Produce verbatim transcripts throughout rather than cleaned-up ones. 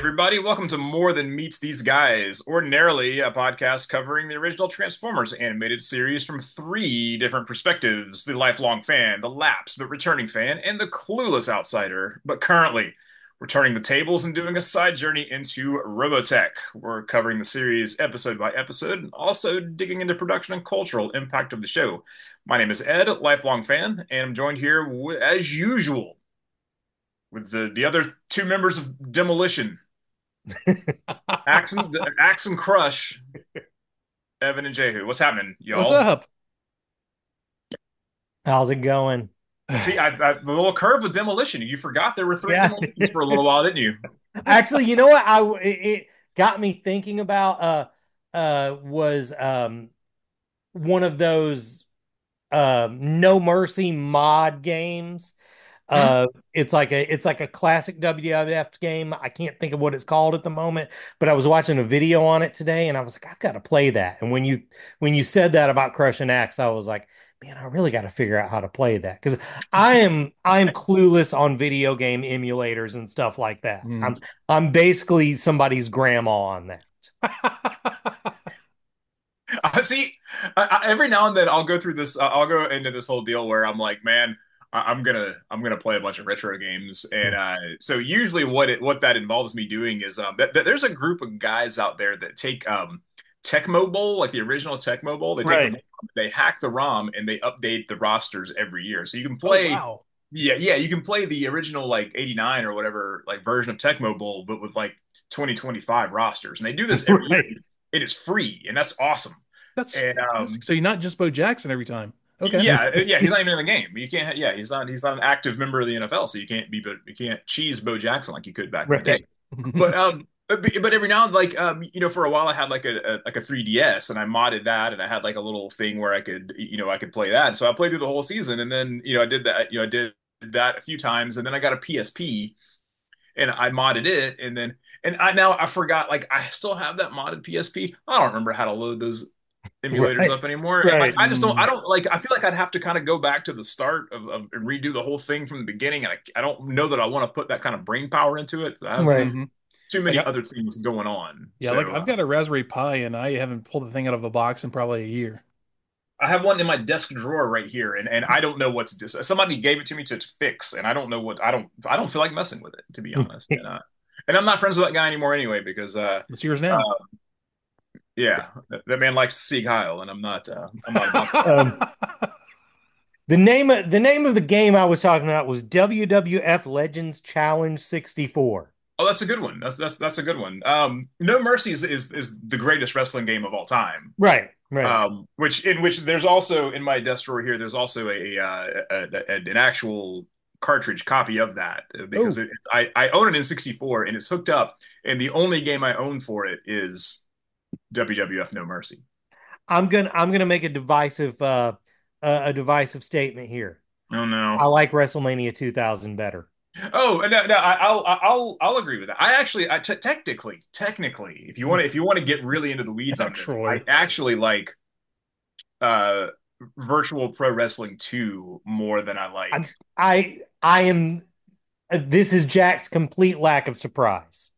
everybody. Welcome to More Than Meets These Guys, ordinarily a podcast covering the original Transformers animated series from three different perspectives: the lifelong fan, the lapsed but returning fan, and the clueless outsider. But currently, we're turning the tables and doing a side journey into Robotech. We're covering the series episode by episode, and also digging into production and cultural impact of the show. My name is Ed, lifelong fan, and I'm joined here, as usual, with the, the other two members of Demolition, Axe and, Axe and Crush, Evan and Jehu. What's happening, What's y'all? up? How's it going? See, I, I, the little curve with Demolition. You forgot there were three Yeah. Demolitions for a little while, didn't you? Actually, you know what? I it, it got me thinking about uh uh was um one of those um No Mercy mod games. Hmm? Uh it's like a it's like a classic W W F game. I can't think of what it's called at the moment, but I was watching a video on it today and I was like, I've got to play that. And when you when you said that about Crush and Axe, I was like, man, I really got to figure out how to play that because I am I'm clueless on video game emulators and stuff like that. Hmm. I'm I'm basically somebody's grandma on that. I see. I, I, every now and then, I'll go through this. Uh, I'll go into this whole deal where I'm like, man, I, I'm gonna I'm gonna play a bunch of retro games, and uh, so usually what it what that involves me doing is um, that, that there's a group of guys out there that take um Tecmo Bowl, like the original Tecmo Bowl. They take the Right. ROM, they hack the ROM, and they update the rosters every year, so you can Oh play. wow. Yeah, yeah, you can play the original like eighty-nine or whatever like version of Tecmo Bowl, but with like twenty twenty-five rosters, and they do this every year. Right. It is free, and that's awesome. That's And fantastic. um, So you're not just Bo Jackson every time. Okay. yeah, yeah, he's not even in the game. You can't. Yeah, he's not. He's not an active member of the N F L, so you can't be. But you can't cheese Bo Jackson like you could back in the day. Right. But um, but, but every now and like um, you know, for a while I had like a, a like a three D S and I modded that, and I had like a little thing where I could you know I could play that. And so I played through the whole season, and then you know I did that. You know I did that a few times, and then I got a P S P and I modded it, and then and I now I forgot like I still have that modded P S P. I don't remember how to load those emulators Right. up anymore. And like Right. I just don't I Mm. don't like I feel like I'd have to kind of go back to the start of, of and redo the whole thing from the beginning. And I, I don't know that I want to put that kind of brain power into it. I have Right. Hmm. too Like many I, other things going on. yeah, like So I've uh, got a Raspberry Pi and I haven't pulled the thing out of a box in probably a year. I have one in my desk drawer right here, and, and I don't know what to do. Somebody gave it to me to fix, and I don't know what I don't I don't feel like messing with it, to be honest. And uh, and I'm not friends with that guy anymore anyway because uh, It's yours now. uh yeah, that, that man likes Sieg Heil, and I'm not uh, I'm not about that. Um, the name of the name of the game I was talking about was W W F Legends Challenge sixty-four. Oh, that's a good one. That's that's that's a good one. Um, No Mercy is, is is the greatest wrestling game of all time. Right, right. Um, which in which there's also in my desk drawer here. There's also a, uh, a, a an actual cartridge copy of that uh, because Oh, it, I I own it in sixty-four and it's hooked up, and the only game I own for it is W W F No Mercy. I'm gonna I'm gonna make a divisive uh a, a divisive statement here. Oh no. I like WrestleMania two thousand better. Oh no, no, I- I'll I'll I'll agree with that. I actually, I t technically, technically, if you want to, if you want to get really into the weeds on this, I actually. actually like uh Virtual Pro Wrestling two more than I like. I'm I I am uh, this is Jack's complete lack of surprise.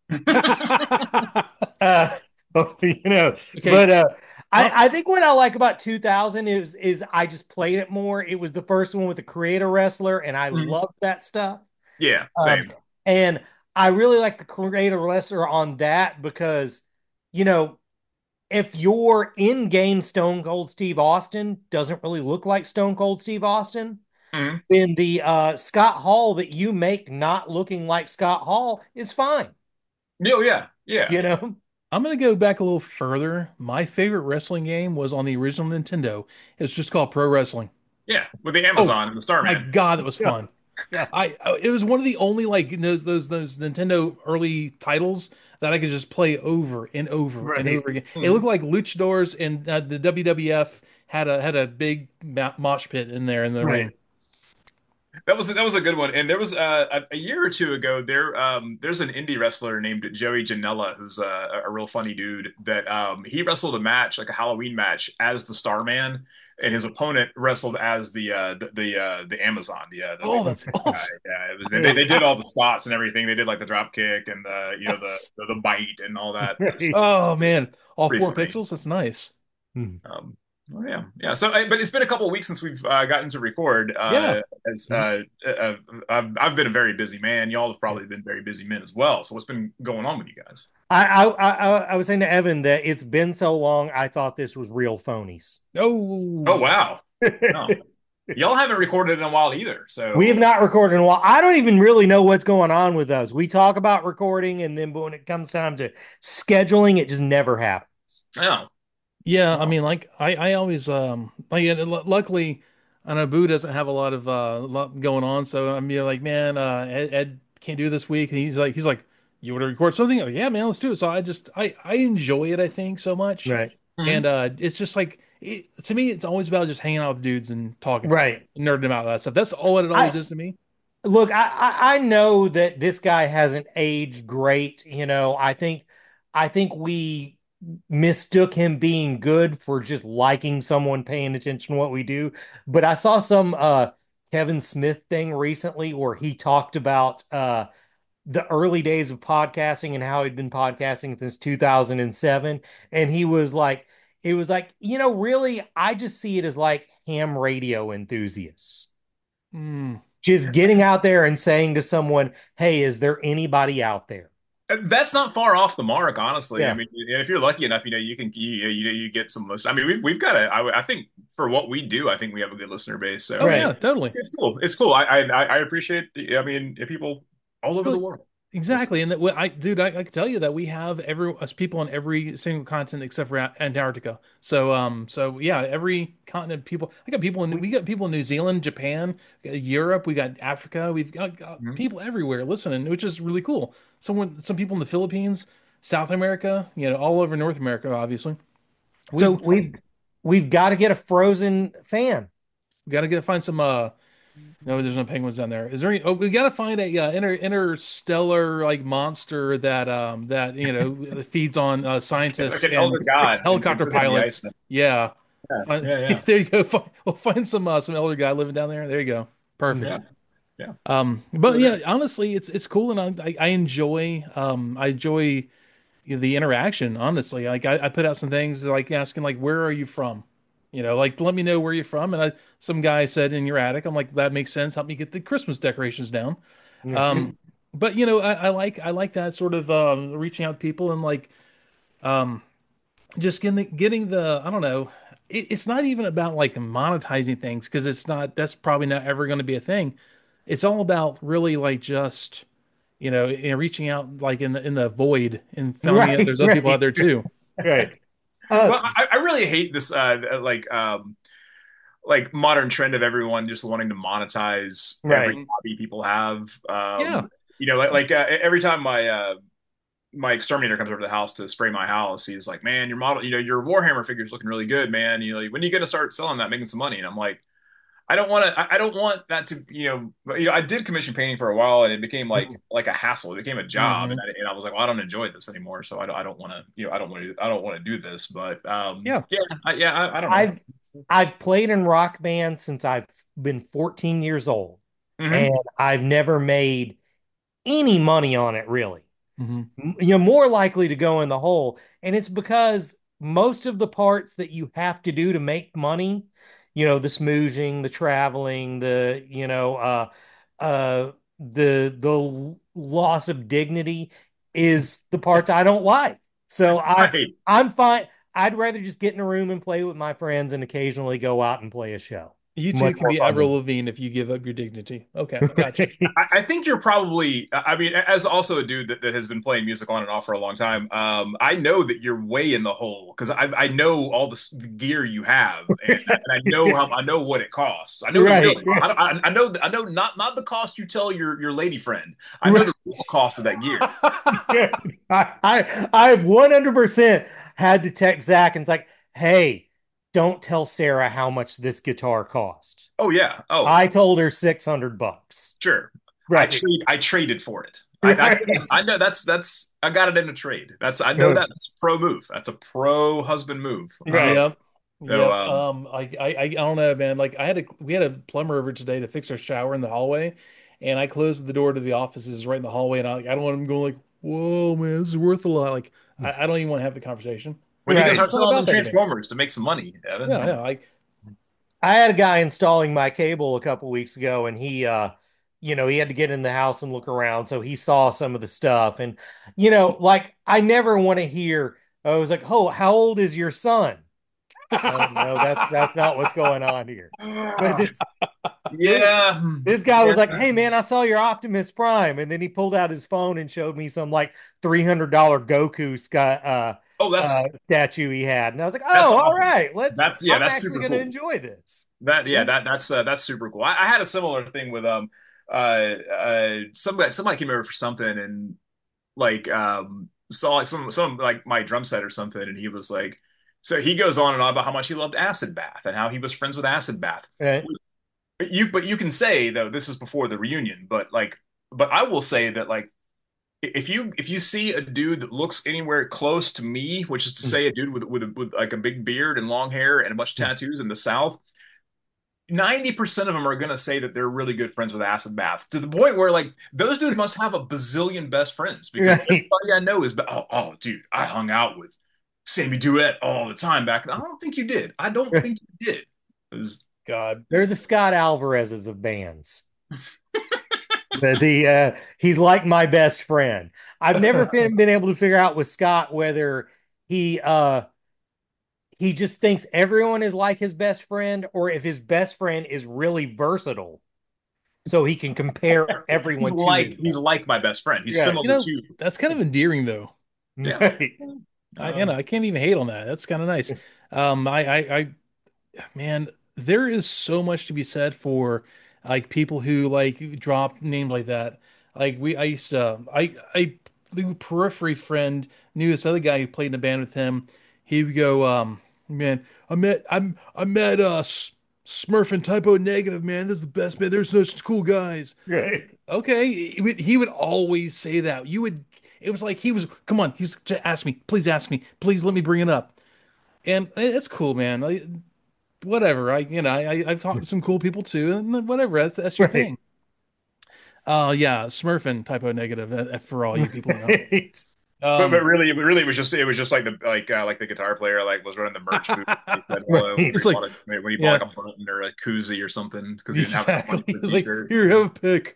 Uh, you know, Okay. but uh, Uh, I I think what I like about two thousand is is I just played it more. It was the first one with the creator wrestler, and I Mhm. loved that stuff. Yeah, Um, same. and I really like the creator wrestler on that because, you know, if your in-game Stone Cold Steve Austin doesn't really look like Stone Cold Steve Austin, Mhm. then the uh, Scott Hall that you make not looking like Scott Hall is fine. Oh yeah, yeah, You know, I'm gonna go back a little further. My favorite wrestling game was on the original Nintendo. It was just called Pro Wrestling. yeah. With the Oh Amazon and the my Starman. God, that was yeah, fun. yeah, I I- it was one of the only like those those those Nintendo early titles that I could just play over and over and right. over again. It Mhm. looked like luchadors and uh, the W W F had a had a big ma mosh pit in there in the Right. ring. That was that was a good one. And there was uh, a, a year or two ago there um there's an indie wrestler named Joey Janela who's a, a real funny dude that um he wrestled a match like a Halloween match as the Starman and his opponent wrestled as the uh the the, uh, the Amazon the uh the, Oh, the that's guy. awesome. Yeah, it was, they they did all the spots and everything. They did like the drop kick and the you know the That's, the, the bite and all that. It was oh man, all pretty four funny. pixels. That's nice. Um, oh yeah, yeah. So, I- but it's been a couple of weeks since we've uh, gotten to record. Yeah. Uh, as uh, uh, I've, I've been a very busy man. Y'all have Yeah. probably been very busy men as well. So, what's been going on with you guys? I, I I I was saying to Evan that it's been so long. I thought this was real phonies. Oh Oh, wow, no, y'all haven't recorded in a while either. We have So, not recorded in a while. I don't even really know what's going on with us. We talk about recording, and then but when it comes time to scheduling, it just never happens. yeah, yeah. I oh, mean, like I, I always, um, like, and lu- luckily, I know Boo doesn't have a lot of, uh, lot going on. So I'm mean, like, man, uh, Ed, Ed can't do this week. And he's like, he's like, you want to record something? Like, yeah, man, let's do it. So I just, I, I enjoy it. I think so much. Right. And, mhm. uh, it's just like, it, to me, it's always about just hanging out with dudes and talking, Right. nerding about that stuff. That's all it always I is to me. look. I, I I know that this guy hasn't aged great. You know. I think I think we mistook him being good for just liking someone paying attention to what we do. But I saw some uh Kevin Smith thing recently where he talked about uh the early days of podcasting and how he'd been podcasting since two thousand seven. And he was like, it was like, you know, really, I just see it as like ham radio enthusiasts. Mm. Just getting out there and saying to someone, hey, is there anybody out there? That's not far off the mark, honestly. I Yeah. mean, if you're lucky enough, you know, you can you you, you get some listen. I mean, we've we've got a. I, I think for what we do, I think we have a good listener base. So Oh I mean, yeah, Right. totally. it's, it's cool. It's cool. I I I appreciate. I mean, people all over Well, the world listen. exactly, and that well, I, dude, I, I can tell you that we have every us people on every single continent except for A- Antarctica. So, um, so yeah, every continent people. I got people in. We, We got people in New Zealand, Japan, uh, Europe. We got Africa. We've got, got Mhm. people everywhere listening, which is really cool. Someone, some people in the Philippines, South America, you know, all over North America, obviously. we've So we've we've got to get a Frozen fan. we got to get find some. Uh, no, there's no penguins down there. Is there any? Oh, we got to find a uh, inter interstellar like monster that um that you know feeds on uh, Like scientists an and elder god and, and helicopter live in the ice. pilots. Yeah, Yeah, Find- yeah, yeah, there you go. Find, we'll find some uh, some elder guy living down there. There you go. yeah, Perfect. yeah. Um, Over but yeah, there. honestly, it's it's cool and I I I enjoy um I enjoy the interaction, honestly. Like I, I put out some things like asking like where are you from? You know, like let me know where you're from. And I some guy said in your attic. I'm like, that makes sense. Help me get the Christmas decorations down. Mhm. Um, but you know, I, I like I like that sort of um reaching out to people and like um just getting getting the I don't know. It, it's not even about like monetizing things because it's not that's probably not ever going to be a thing. It's all about really like just you know, and reaching out like in the in the void and finding out Right, there's other people out right, there too. right. Uh, Well, I, I really hate this uh like um like modern trend of everyone just wanting to monetize every right. hobby people have. Yeah. Um, you know, like like uh, every time my uh my exterminator comes over to the house to spray my house, he's like, "Man, your model, you know, your Warhammer figure's looking really good, man. You know, when are you gonna start selling that, making some money?" And I'm like, I don't want to. I I don't want that to. You know, but, you know. I did commission painting for a while, and it became like like a hassle. It became a job, and Hmm. I, and I was like, well, I don't enjoy this anymore. So I don't. I don't want to. You know, I don't want to. I don't want to do this. But um, Yeah. yeah, I, yeah. I, I don't know. I've I've played in rock band since I've been fourteen years old, Hmm. and I've never made any money on it really. Hmm. You're more likely to go in the hole. And it's because most of the parts that you have to do to make money, you know, the smoozing, the traveling, the, you know, uh, uh, the, the loss of dignity is the parts I don't like. So I, Right. I'm fine. I'd rather just get in a room and play with my friends and occasionally go out and play a show. You too Much can more be fun Avril than Lavigne if you give up your dignity. Okay, gotcha. I, I think you're probably. I mean, as also a dude that, that has been playing music on and off for a long time, um, I know that you're way in the hole because I, I know all the, s- the gear you have, and, and I know how I know what it costs. I know the real. right. I, I, I know. I know not not the cost you tell your your lady friend. I know Right. the real cost of that gear. I, I I've one hundred percent had to text Zach and it's like, hey, don't tell Sarah how much this guitar cost. Oh yeah. Oh, I told her six hundred bucks. sure. I Right. trade. I traded for it. I, I Right. I know that's that's I got it in a trade. That's I know that that's a pro move. That's a pro husband move. Um, Right. Yep. so Yep. um, Um, I, I, I don't know, man. Like I had a, we had a plumber over today to fix our shower in the hallway, and I closed the door to the offices right in the hallway, and I, I don't want him going like, "Whoa, man, this is worth a lot." Like I, I don't even want to have the conversation. when you guys Right. start It's not selling about them that to me. Transformers to make some money, Evan, Yeah, you know. yeah. Like I had a guy installing my cable a couple weeks ago, and he, uh, you know, he had to get in the house and look around, so he saw some of the stuff, and you know, like I never want to hear. I was like, "Oh, how old is your son?" No, no, that's that's not what's going on here. But this this Yeah. this guy Yeah. was like, "Hey man, I saw your Optimus Prime," and then he pulled out his phone and showed me some like three hundred dollar Goku sky, uh, Oh, uh, that's statue he had, and I was like, that's "Oh, all awesome. right, let's." That's yeah, I'm that's actually super going to cool. enjoy this. That yeah, that that's uh, that's super cool. I, I had a similar thing with um uh uh somebody somebody came over for something and like um saw like some some like my drum set or something and he was like so he goes on and on about how much he loved Acid Bath and how he was friends with Acid Bath. Right. But you but you can say though this is before the reunion, but like but I will say that like if you if you see a dude that looks anywhere close to me, which is to say a dude with with, with like a big beard and long hair and a bunch of tattoos in the South, ninety percent of them are going to say that they're really good friends with Acid Bath to the point where like those dudes must have a bazillion best friends because Right. everybody I know is oh, oh dude, I hung out with Sammy Duet all the time back then. I don't think you did. I don't think you did. 'Cause- God. They're the Scott Alvarez's of bands. The, the uh, he's like my best friend. I've never been, been able to figure out with Scott whether he uh he just thinks everyone is like his best friend or if his best friend is really versatile so he can compare he's everyone to like his he's like my best friend. He's Right. You similar know, to that's kind of endearing though. yeah. Right. I, you know, Um, I can't even hate on that. That's kind of nice. Um, I, I, I, man, there is so much to be said for like people who like drop names like that. Like we, I used to, I, I, the periphery friend knew this other guy who played in a band with him. He would go, um, man, I met, I'm, I met uh S- Smurf and Typo Negative, man. This is the best band. They're such cool guys. Right. Like, okay, he would, he would always say that. You would, it was like he was, come on, he's just ask me, please ask me, please let me bring it up. And it's cool, man. Like, whatever. I, you know, I, I've talked to some cool people too, and whatever. That's that's your Right. thing. Uh, yeah, Smurfing typo negative uh, for all you people who know. Right. but but Um, really, but really, it was just it was just like the like uh, like the guitar player like was running the merch booth. He said hello when Right. he it's like, bought a, when he bought yeah, like a button or a koozie or something because he didn't have enough money exactly. for a It's like, t-shirt. here, have a pick.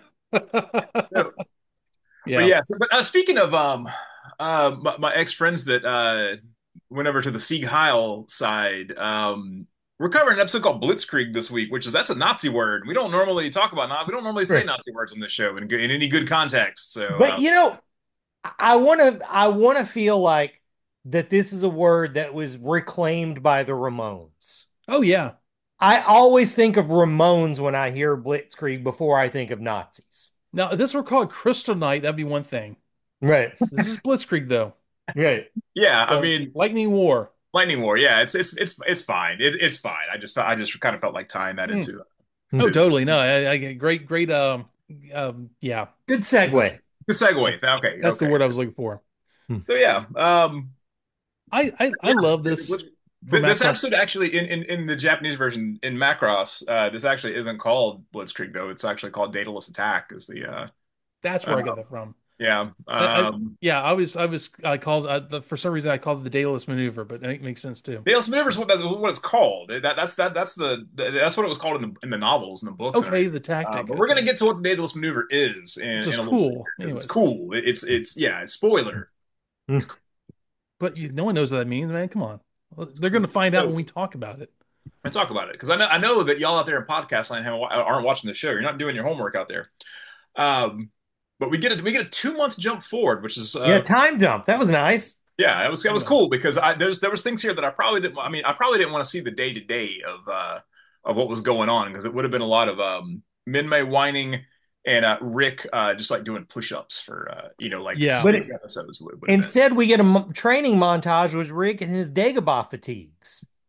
So, but Yeah, yeah, so, but uh, speaking of um, uh, my, my ex friends that uh went over to the Sieg Heil side, um, we're covering an episode called Blitzkrieg this week, which is that's a Nazi word. We don't normally talk about Nazi. We don't normally say Right. Nazi words on this show in, in any good context. So But uh, you know, I want to I want to feel like that this is a word that was reclaimed by the Ramones. oh yeah. I always think of Ramones when I hear Blitzkrieg before I think of Nazis. Now, if this were called Crystal Knight, that'd be one thing. Right. This is Blitzkrieg though. Right. yeah, I So, mean. Lightning War. Lightning War, yeah, it's it's it's it's fine. It, it's fine. I just I just kind of felt like tying that Mm. into Oh, to totally. No, I, I get great, great. Um, um, yeah, Good segue. the segue. Okay, that's the okay. word I was looking for. So yeah, um, I, I, I yeah. love this for This Macross. episode actually in, in in the Japanese version in Macross, uh, this actually isn't called Blitzkrieg though. It's actually called Daedalus Attack. Is the uh, That's where uh I got that from. yeah I, I um yeah, I was I was I called uh, the, for some reason I called it the Daedalus maneuver, but it makes sense too. Daedalus Maneuver is what that's what it's called. That that's that that's the that's what it was called in the in the novels and the books. And Okay, everything. the Uh, tactic. but we're Okay. gonna get to what the Daedalus Maneuver is in, Which in is a little bit cool. because it's Anyways, cool. It- It's it's yeah. It's spoiler. It's cool. but you, no one knows what that means, man. Come on, well, they're gonna find out when we talk about it. And talk about it because I know I know that y'all out there in podcast land haven't, aren't watching the show. You're not doing your homework out there. Um, but we get a we get a two month jump forward, which is Yeah, uh, time jump. That was nice. yeah, it was it was Yeah. cool because I there's there was things here that I probably didn't. I mean, I probably didn't want to see the day to day of uh of what was going on because it would have been a lot of um Minmay whining and uh, Rick uh just like doing push ups for uh you know like Yeah. But six it, episodes would, would have been. instead, we get a m- training montage with Rick and his Dagobah fatigues.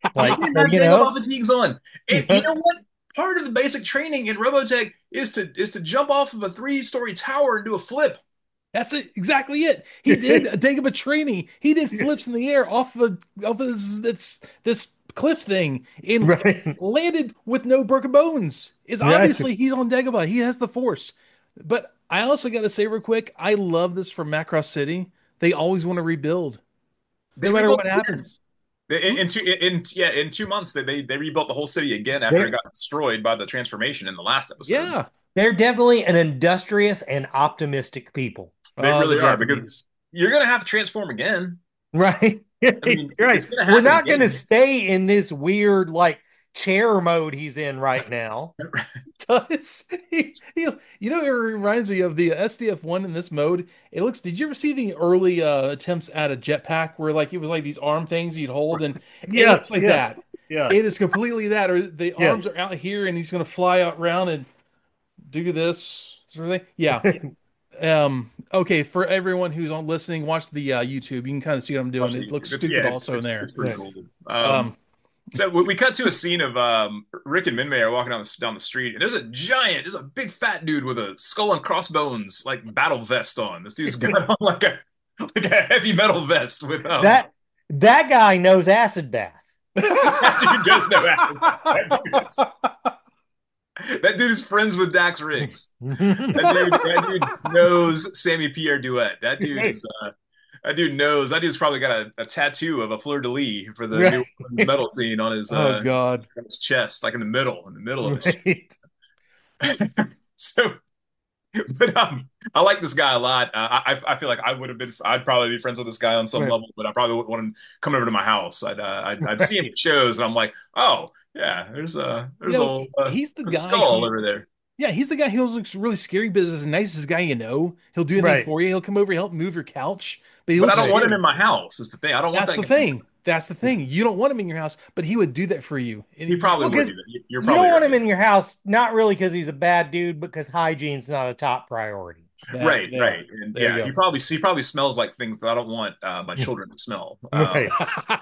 Like, He didn't so, have you know, Dagobah fatigues on. And you know what? Part of the basic training in Robotech is to is to jump off of a three-story tower and do a flip. That's it, exactly it. He did a Dagobah training. He did flips in the air off of a, off of this, this this cliff thing and right, landed with no broken bones. Is right. obviously he's on Dagobah. He has the force. But I also got to say real quick, I love this from Macross City. They always want to rebuild, They no matter rebuilt what again. happens. In, in two in yeah in two months they they, they rebuilt the whole city again after it They're, got destroyed by the transformation in the last episode. Yeah. they're definitely an industrious and optimistic people. They Oh, the really are because Japanese. you're gonna have to transform again. Right. I mean, Right. it's gonna We're happen not going to again. stay in this weird, like, chair mode he's in right now. Does he, he, you know, it reminds me of the S D F one in this mode. It looks, did you ever see the early uh, attempts at a jetpack where like it was like these arm things you'd hold and it looks Yes, like yes, that. yeah, It is completely that, or the yeah. arms are out here and he's going to fly out around and do this sort of thing. Yeah. Um, okay. For everyone who's on listening, watch the uh, YouTube. You can kind of see what I'm doing. It looks It's, stupid yeah, also it's, in there. it's pretty Right. cool. Um, Um, so we, we cut to a scene of um, Rick and Minmay are walking down the down the street, and there's a giant, there's a big fat dude with a skull and crossbones like battle vest on. This dude's got on like a like a heavy metal vest with um, That that guy knows acid bath. that dude does know acid. That dude is, that dude is friends with Dax Riggs. That dude, that dude knows Sammy Pierre Duet. That dude is uh, that dude knows. That dude's probably got a, a tattoo of a fleur de lis for the Right. New Orleans metal scene on his, uh, oh God. on his chest, like in the middle, in the middle of his Right. chest. So, but um, I like this guy a lot. Uh, I I feel like I would have been. I'd probably be friends with this guy on some Right. level, but I probably wouldn't want him coming over to my house. I'd uh, I'd, I'd see him at shows, and I'm like, oh yeah, there's a there's You know, old uh, he's the there's a guy skull who- over there. Yeah, he's the guy who looks really scary, but is the nicest guy you know. He'll do anything Right. for you. He'll come over, help move your couch, but he But I looks don't want him scary. in my house. Is the thing. I don't want That's that the guy. thing. That's the thing. You don't want him in your house, but he would do that for you. And He probably Well, would. 'cause do that. You're You probably don't want right. him in your house, not really because he's a bad dude, because hygiene's not a top priority. that- Right, yeah, right, and there you yeah, go. he probably he probably smells like things that I don't want uh, my children to smell. Um, Right.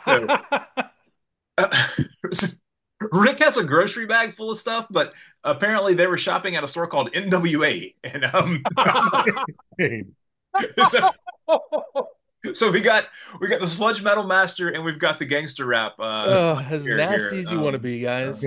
Rick has a grocery bag full of stuff, but apparently they were shopping at a store called N W A, and um, so, so we got we got the sludge metal master, and we've got the gangster rap. Uh, Oh, as here, nasty here. as you Um, want to be, guys.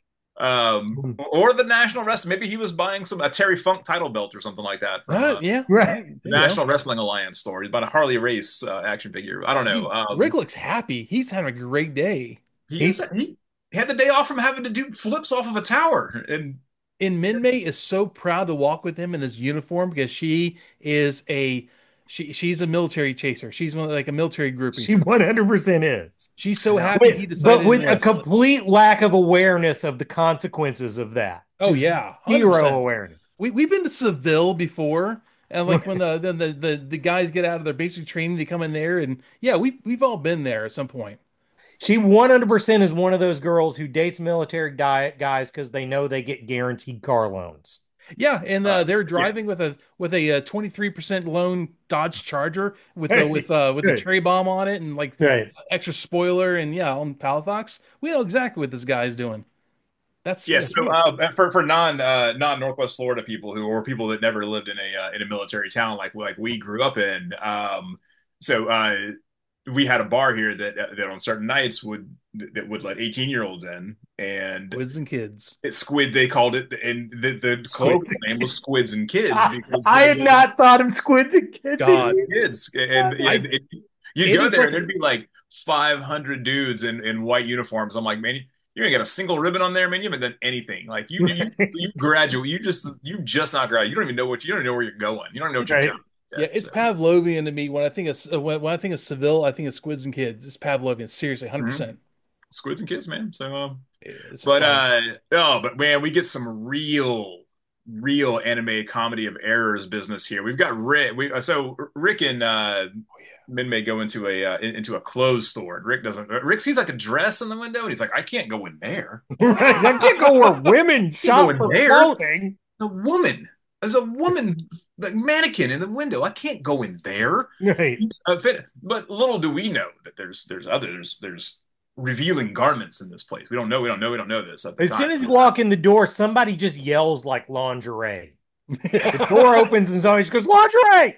um, or the National Wrestling. Maybe he was buying some a Terry Funk title belt or something like that from Uh, uh, yeah, Right. there the you go. National Wrestling Alliance store. He's bought a Harley Race uh, action figure. I don't know. Dude, Um, Rick looks happy. He's having a great day. he, is, he he had the day off from having to do flips off of a tower, and And Minmay is so proud to walk with him in his uniform because she is a she she's a military chaser. She's one like a military groupie. She one hundred percent is. She's so happy he With- decided but to with a enlist. complete lack of awareness of the consequences of that. Oh Just yeah, Zero one hundred percent. awareness. We we've been to Seville before, and like when the then the, the the guys get out of their basic training, they come in there, and yeah, we we've all been there at some point. She one hundred percent is one of those girls who dates military diet guys because they know they get guaranteed car loans. Yeah, and uh, Uh, they're driving with a with a twenty-three percent loan Dodge Charger with a, with uh with a Right. cherry bomb on it and like Right. extra spoiler and yeah on Palafox. We know exactly what this guy's doing. That's yeah. that's So weird. uh, for for non uh, non Northwest Florida people who or people that never lived in a uh, in a military town like like we grew up in, um, so uh, we had a bar here that that on certain nights would that would let eighteen year olds in, and Wiz and kids. it, Squid they called it, and the the Squids clothing and name was Squids and Kids I, because I they had were not thought of squids and kids. God. kids, and, I- and it, you'd it go is there like- and there'd be like five hundred dudes in in white uniforms. I'm like, man, you, you ain't got a single ribbon on there, man. You haven't done anything. Like you you, you graduate, you just you just not graduate. You don't even know what you don't even know where you're going. You don't know what you're Right. doing. Yeah, it's so. Pavlovian to me when I think of when, when I think of Seville. I think of Squids and Kids. It's Pavlovian. Seriously, one hundred percent. Squids and Kids, man. So, um, It's but fun. uh, oh, but man, we get some real, real anime comedy of errors business here. We've got Rick. We uh, so Rick and uh, Minmay go into a uh, in- into a clothes store, and Rick doesn't. Rick sees like a dress in the window, and he's like, "I can't go in there." Right. I can't go where women shop in for there. clothing. The woman, there's a woman, like mannequin in the window. I can't go in there. Right. Uh, fit- But little do we know that there's there's others there's revealing garments in this place. We don't know. We don't know. We don't know this at the As time. soon as you walk in the door, somebody just yells like lingerie. The door opens and somebody just goes, lingerie!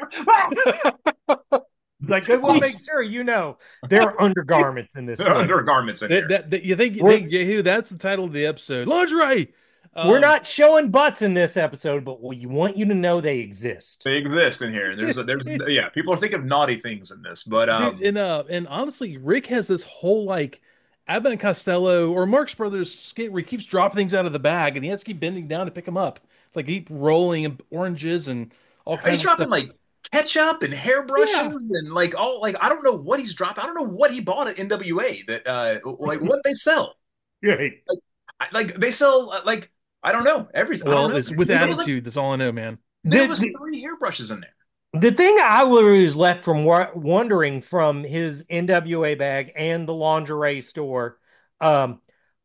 Like, they want to make sure you know there are undergarments in this. There are undergarments in that, here. that, that, you think, you think Jehu, that's the title of the episode. Lingerie! Um, We're not showing butts in this episode, but we want you to know they exist. They exist in here. There's, a, there's, yeah. People are thinking of naughty things in this, but um, dude, and uh, and honestly, Rick has this whole like Abbott and Costello or Marx Brothers skit where he keeps dropping things out of the bag, and he has to keep bending down to pick them up. Like keep rolling oranges and all kinds he's of dropping stuff. like ketchup and hairbrushes Yeah. and like all like I don't know what he's dropping. I don't know what he bought at N W A that uh like what they sell. Right. Like, I- like they sell uh, like I don't know everything. I Well, don't know. it's with There was, attitude. That's all I know, man. Like, there The, was the, three hairbrushes in there. the thing I was left from wa- wondering from his N W A bag and the lingerie store um,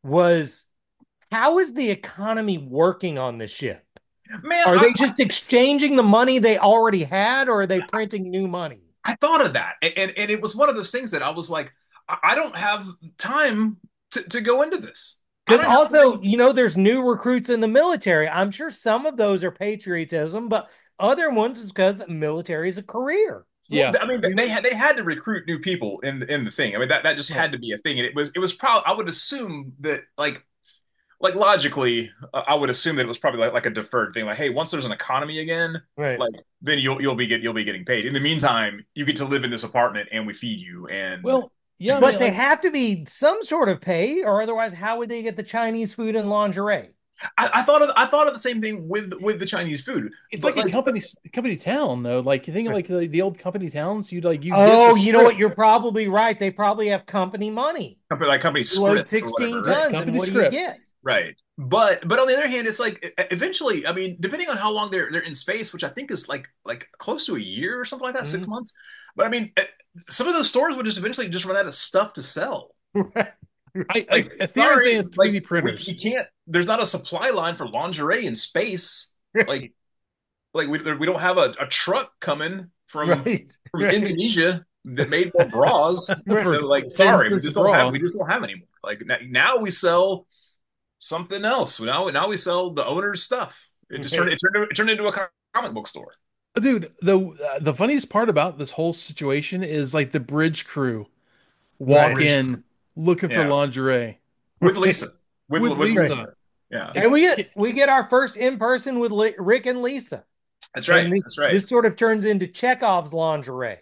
was how is the economy working on the ship? Man, Are I, they just exchanging the money they already had, or are they printing new money? I thought of that, and, and and it was one of those things that I was like, I, I don't have time to, to go into this. Because I don't also, have- you know, there's new recruits in the military. I'm sure some of those are patriotism, but other ones is because military is a career. Yeah. Well, I mean, they had they had to recruit new people in in the thing. I mean, that that just had to be a thing, and it was it was probably I would assume that like like logically, uh, I would assume that it was probably like, like a deferred thing. Like, hey, once there's an economy again, Right. like then you'll you'll be get you'll be getting paid. In the meantime, you get to live in this apartment and we feed you. And Well, yeah, I But mean, they like, have to be some sort of pay, or otherwise, how would they get the Chinese food and lingerie? I, I thought of I thought of the same thing with with the Chinese food. it's But, like, a company company town though. Like you think of like the, the old company towns, you like you. Oh, get the you know what? script. You're probably right. They probably have company money. company like company You load script or sixteen whatever. tons, and Company what script. do you get? Right. But but on the other hand, it's like e- eventually, I mean, depending on how long they're they're in space, which I think is like like close to a year or something like that, Mhm. six months. But I mean, eh, some of those stores would just eventually just run out of stuff to sell. I, I, Like, I theorize sorry, they have three D like, we, printers. we can't. There's not a supply line for lingerie in space. Like like we we don't have a, a truck coming from right. from right. Indonesia that made more bras. For So, like, ten sorry, we cents a just don't bra. have we just don't have anymore. Like n- now we sell something else. Now now we sell the owner's stuff. It just turned it turned into, it turned into a co- comic book store. Dude, the uh, the funniest part about this whole situation is like the bridge crew walk Right. in looking for Yeah. lingerie. With Lisa. With, With with, Lisa. Lisa. Yeah. And we get we get our first in person with Li- Rick and Lisa. That's right. And this, That's right. This sort of turns into Chekhov's lingerie,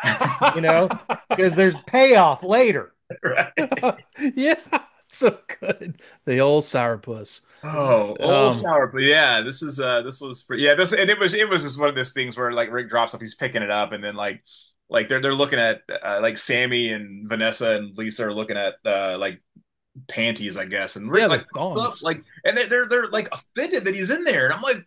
you know, because there's payoff later. Right. Yes, so good. The old sourpuss. Oh, old Um, sour, but yeah, this is uh this was for yeah, this and it was it was just one of those things where like Rick drops up, he's picking it up, and then like like they're they're looking at uh, like Sammy and Vanessa and Lisa are looking at uh like panties, I guess, and Rick Yeah, like the comes up, thongs. like and they're, they're they're like offended that he's in there, and I'm like,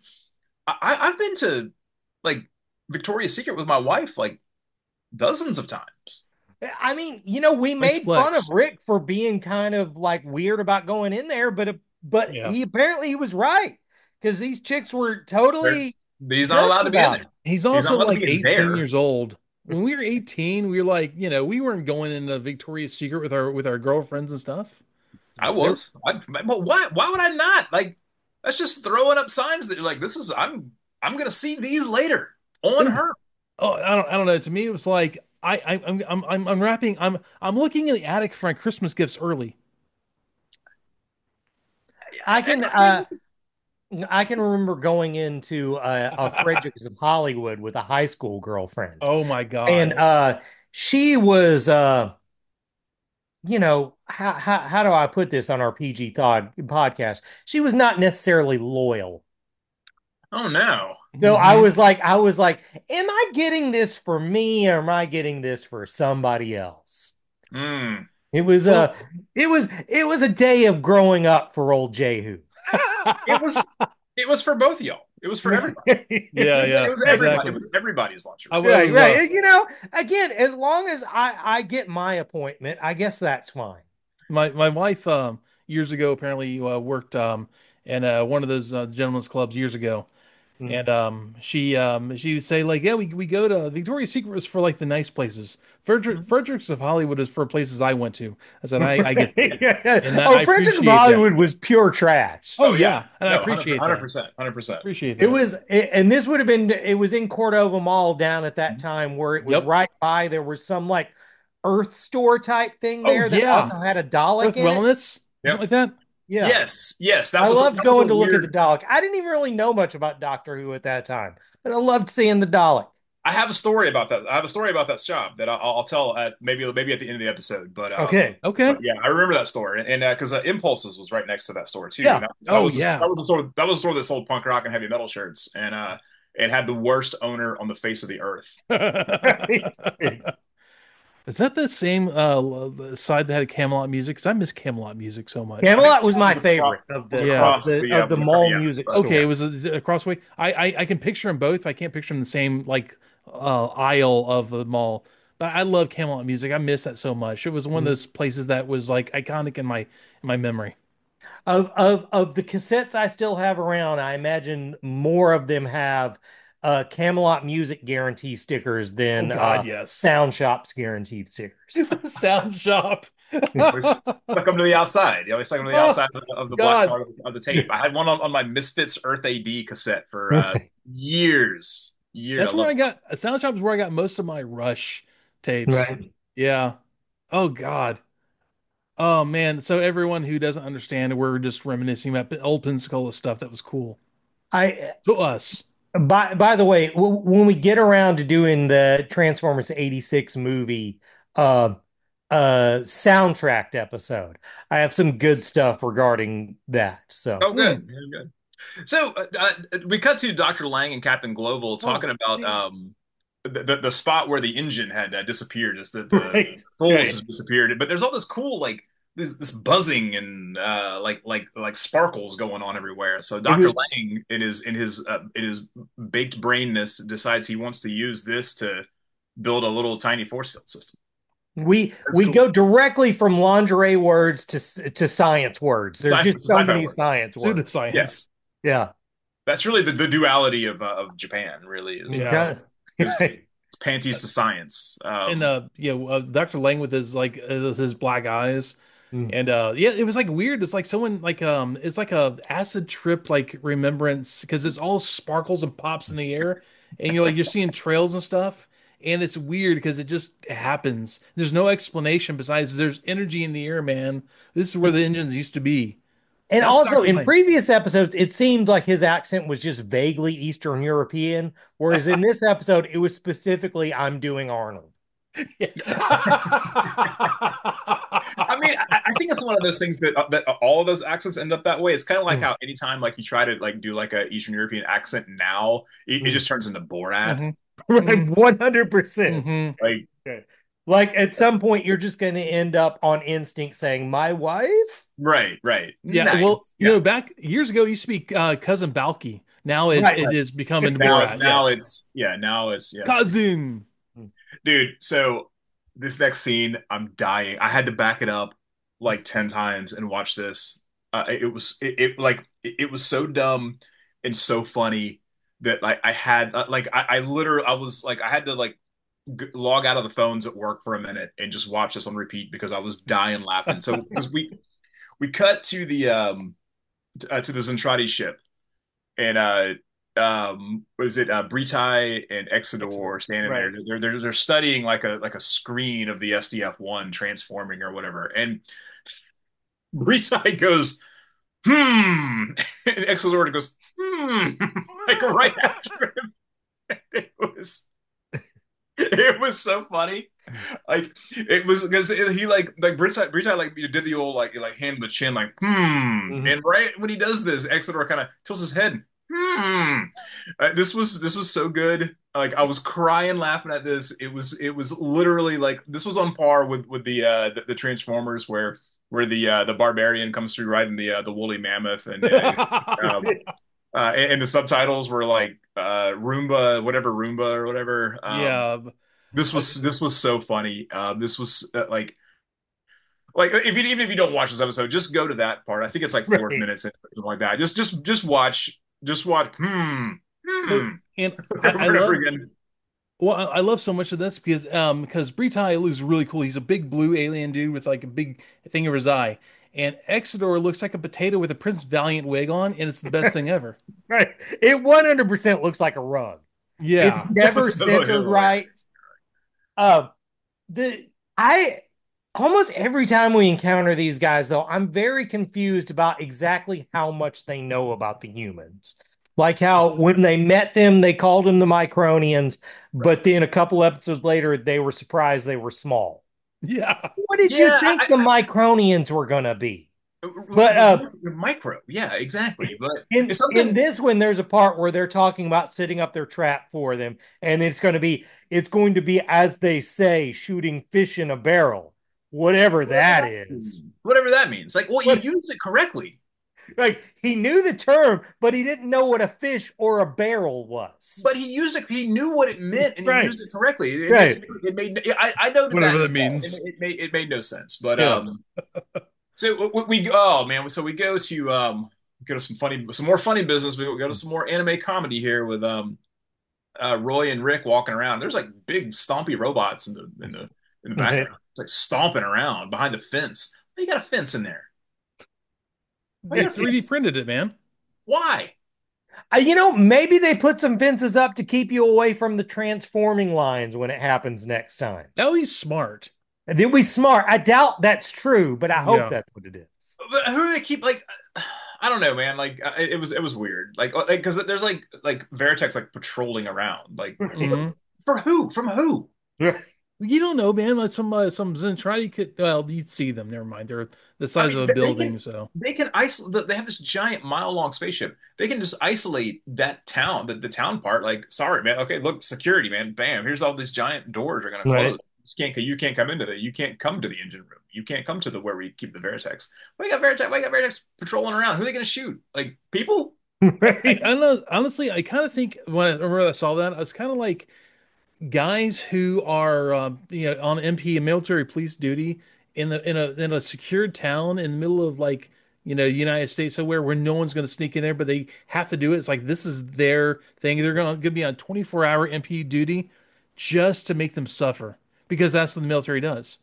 I I've been to like Victoria's Secret with my wife like dozens of times. I mean, you know, we Nice made fun flex. of Rick for being kind of like weird about going in there, but but Yeah. he apparently he was right because these chicks were totally But he's not allowed to be in about there. He's not also allowed to like be in eighteen there. years old. When we were eighteen, we were like, you know, we weren't going into Victoria's Secret with our with our girlfriends and stuff. I was. I, but why? Why would I not? Like, that's just throwing up signs that you're like, this is. I'm. I'm gonna see these later on her. Oh, I don't I don't know. To me, it was like I, I I'm I'm I'm unwrapping. I'm I'm looking in the attic for my Christmas gifts early. I can uh I can remember going into a, a Frederick's of Hollywood with a high school girlfriend. Oh my god! And uh she was uh you know, how how how do I put this on our P G Thought podcast? She was not necessarily loyal. Oh no. So I Mhm. was like, I was like, am I getting this for me or am I getting this for somebody else? Mm. It was uh it was it was a day of growing up for old Jehu. It was. It was for both of y'all. It was for everybody. Yeah, yeah, It was everybody. exactly. It was everybody's lunch. I Right, was, right. uh, You know, again, as long as I I get my appointment, I guess that's fine. My my wife um years ago apparently uh, worked um in uh, one of those uh, gentlemen's clubs years ago, And um, she um, she would say like, yeah, we we go to Victoria's Secret was for like the nice places. Frederick Fredericks of Hollywood is for places I went to. I said I I get that, and that Oh, I Frederick of appreciate that. Hollywood was pure trash. Oh Oh yeah, yeah, and I no, appreciate hundred that. percent, hundred percent. Appreciate It that. was, and this would have been, it was in Cordova Mall down at that Mhm. time where it was Yep. right by. There was some like Earth store type thing Oh there that yeah, also had a Dalek Earth in it. Wellness, something Yep. like that. Yeah. Yes, yes. That I was loved that was going a to look at the weird. Dalek. I didn't even really know much about Doctor Who at that time, but I loved seeing the Dalek. I have a story about that. I have a story about that shop that I'll, I'll tell at maybe maybe at the end of the episode. But um, Okay. but Okay. yeah, I remember that store, and and because uh, 'cause, uh, Impulses was right next to that store too. Yeah. That, that Oh was yeah. that was the store that was the store that sold punk rock and heavy metal shirts, and uh, it had the worst owner on the face of the earth. Is that the same uh side that had Camelot music? Because I miss Camelot music so much. I think Camelot was my it was across, favorite of was the Yeah. of across the the uh, of the was across, mall yeah. music But Okay, it store. was a, a crossway. I, I I can picture them both. I can't picture them in the same like uh aisle of the mall. But I love Camelot music. I miss that so much. It was one of Mhm. those places that was like iconic in my in my memory. Of of of the cassettes I still have around, I imagine more of them have uh Camelot music guarantee stickers Oh than uh God, yes. Sound Shop's guaranteed stickers. Sound shop. we stuck them to the outside. You know, we stuck them to the Oh outside of the, of the black God. part of, of the tape. I had one on, on my Misfits Earth A D cassette for uh, years. Years. That's I where love I it. got Sound shop is where I got most of my Rush tapes. Right. Yeah. Oh God. Oh man. So everyone who doesn't understand, we're just reminiscing about old Pensacola stuff that was cool I to us. by by the way, w when we get around to doing the Transformers eighty-six movie uh uh soundtracked episode, I have some good stuff regarding that. So Oh, Hmm. good. Yeah, good. So uh, uh, we cut to doctor Lang and Captain Global Oh, talking about man. um, the, the the spot where the engine had uh, disappeared, just the the right. souls Right. has disappeared. But there's all this cool like this this buzzing and uh, like like like sparkles going on everywhere. So doctor Mhm. Lang in his in his uh, in his baked brainness decides he wants to use this to build a little tiny force field system. We That's we cool. go directly from lingerie words to to science words. There's Sci- just so Sci-fi many works. science words. Yeah, Pseudoscience. Yeah. that's really the, the duality of uh, of Japan. Really is uh, Yeah. Okay. is panties to science. And Um, uh yeah, uh, doctor Lang with his like uh, his black eyes. Mm. And uh yeah, it was like weird. It's like someone like um it's like a acid trip like remembrance because it's all sparkles and pops in the air and you're like you're seeing trails and stuff. And it's weird because it just happens. There's no explanation besides there's energy in the air, man. This is where the engines used to be. And That's also doctor in Lang. previous episodes, it seemed like his accent was just vaguely Eastern European, whereas in this episode, it was specifically "I'm doing Arnold." I mean, I, I think it's one of those things that uh, that all of those accents end up that way. It's kind of like Mm. how anytime like you try to like do like a Eastern European accent now, it, it Mm. just turns into Borat. Mhm. Right, one hundred percent. Mhm. Like, Like at some point, you're just going to end up on instinct saying, "My wife." right, right, Yeah, well, nice, you yeah. know, back years ago, it used to be uh, cousin Balky. Now it Right, it right. is becoming Now it's Borat. now Yes, it's yeah now it's yes, cousin. dude. So this next scene, I'm dying. I had to back it up like ten times and watch this. Uh, it was it, it like it, it was so dumb and so funny that like I had uh, like I, I literally I was like I had to like g log out of the phones at work for a minute and just watch this on repeat because I was dying laughing. So because we we cut to the um uh, to the Zentradi ship and uh um what is it uh Britai and Exodor Exodus. standing there. Right. They're they're they're studying like a like a screen of the S D F one transforming or whatever. And Britai goes, hmm, and Exodor goes, hmm, like right after him. It was it was so funny. Like it was because he like like Britai Britai like did the old like like hand on the chin like hmm, Mhm. and right when he does this, Exodor kind of tilts his head. Hmm. Uh, this was this was so good. Like I was crying laughing at this. It was it was literally like this was on par with with the uh the, the Transformers where where the uh the barbarian comes through riding the uh, the woolly mammoth and, and um uh and, and the subtitles were like uh Roomba whatever Roomba or whatever. Um Yeah, this uh, was this was so funny. Uh, this was uh, like like if you, even if you don't watch this episode, just go to that part. I think it's like four Right. minutes, something like that. Just just just watch just watch. Hmm. But Hmm. and I, Over I and over love again. well, I, I love so much of this because um because Britai looks really cool. He's a big blue alien dude with like a big thing over his eye, and Exodor looks like a potato with a Prince Valiant wig on, and it's the best thing ever. Right. It one hundred percent looks like a rug. It's Yeah. never Oh, centered yeah. right. Uh, the I almost every time we encounter these guys, though, I'm very confused about exactly how much they know about the humans. Like how when they met them, they called them the Micronians, but then a couple episodes later, they were surprised they were small. Yeah. What did you Yeah, think I, the Micronians were gonna be? I, But uh, micro. Yeah, exactly. But in it's in something. this one, there's a part where they're talking about setting up their trap for them, and it's going to be it's going to be as they say, shooting fish in a barrel, whatever that is. Whatever that means. Like, well, you But used it correctly, like he knew the term, but he didn't know what a fish or a barrel was. but he used it. He knew what it meant, and he Right, used it correctly. It makes right. it made. I, I noted that Whatever as that well. means. It, it made it made no sense. But Yeah. um, so we, we oh man, so we go to um, go to some funny, some more funny business. We go to some more anime comedy here with um, uh, Roy and Rick walking around. There's like big stompy robots in the in the in the background. It's like stomping around behind the fence. Why you got a fence in there? Why you They got a three D fence? printed it, man. Why? Uh, you know, maybe they put some fences up to keep you away from the transforming lines when it happens next time. That would be smart. And then we smart. I doubt that's true, but I hope Yeah. that's what it is. But who do they keep like? I don't know, man. Like uh, it was it was weird. Like because like, there's like like Veritex like patrolling around. Like hmm for who? From who? You don't know, man. Like some uh, some Zentradi could. Well, you'd see them. Never mind. They're the I size mean, of a they building. can So they can isolate. They have this giant mile long spaceship. They can just isolate that town, the, the town part. Like, sorry, man. Okay, look, security, man. Bam. Here's all these giant doors are gonna Right. close. You can't you can't come into the you can't come to the engine room. You can't come to the where we keep the Veritex. Why you got Veritex? Why you got Veritex patrolling around? Who are they gonna shoot? Like people? I, I, I don't know. Honestly, I kind of think when I remember I saw that, I was kind of like guys who are uh, you know on M P and military police duty in the in a in a secured town in the middle of like you know United States somewhere where no one's going to sneak in there, but they have to do it. It's like this is their thing. They're going to be on twenty-four hour M P duty just to make them suffer because that's what the military does.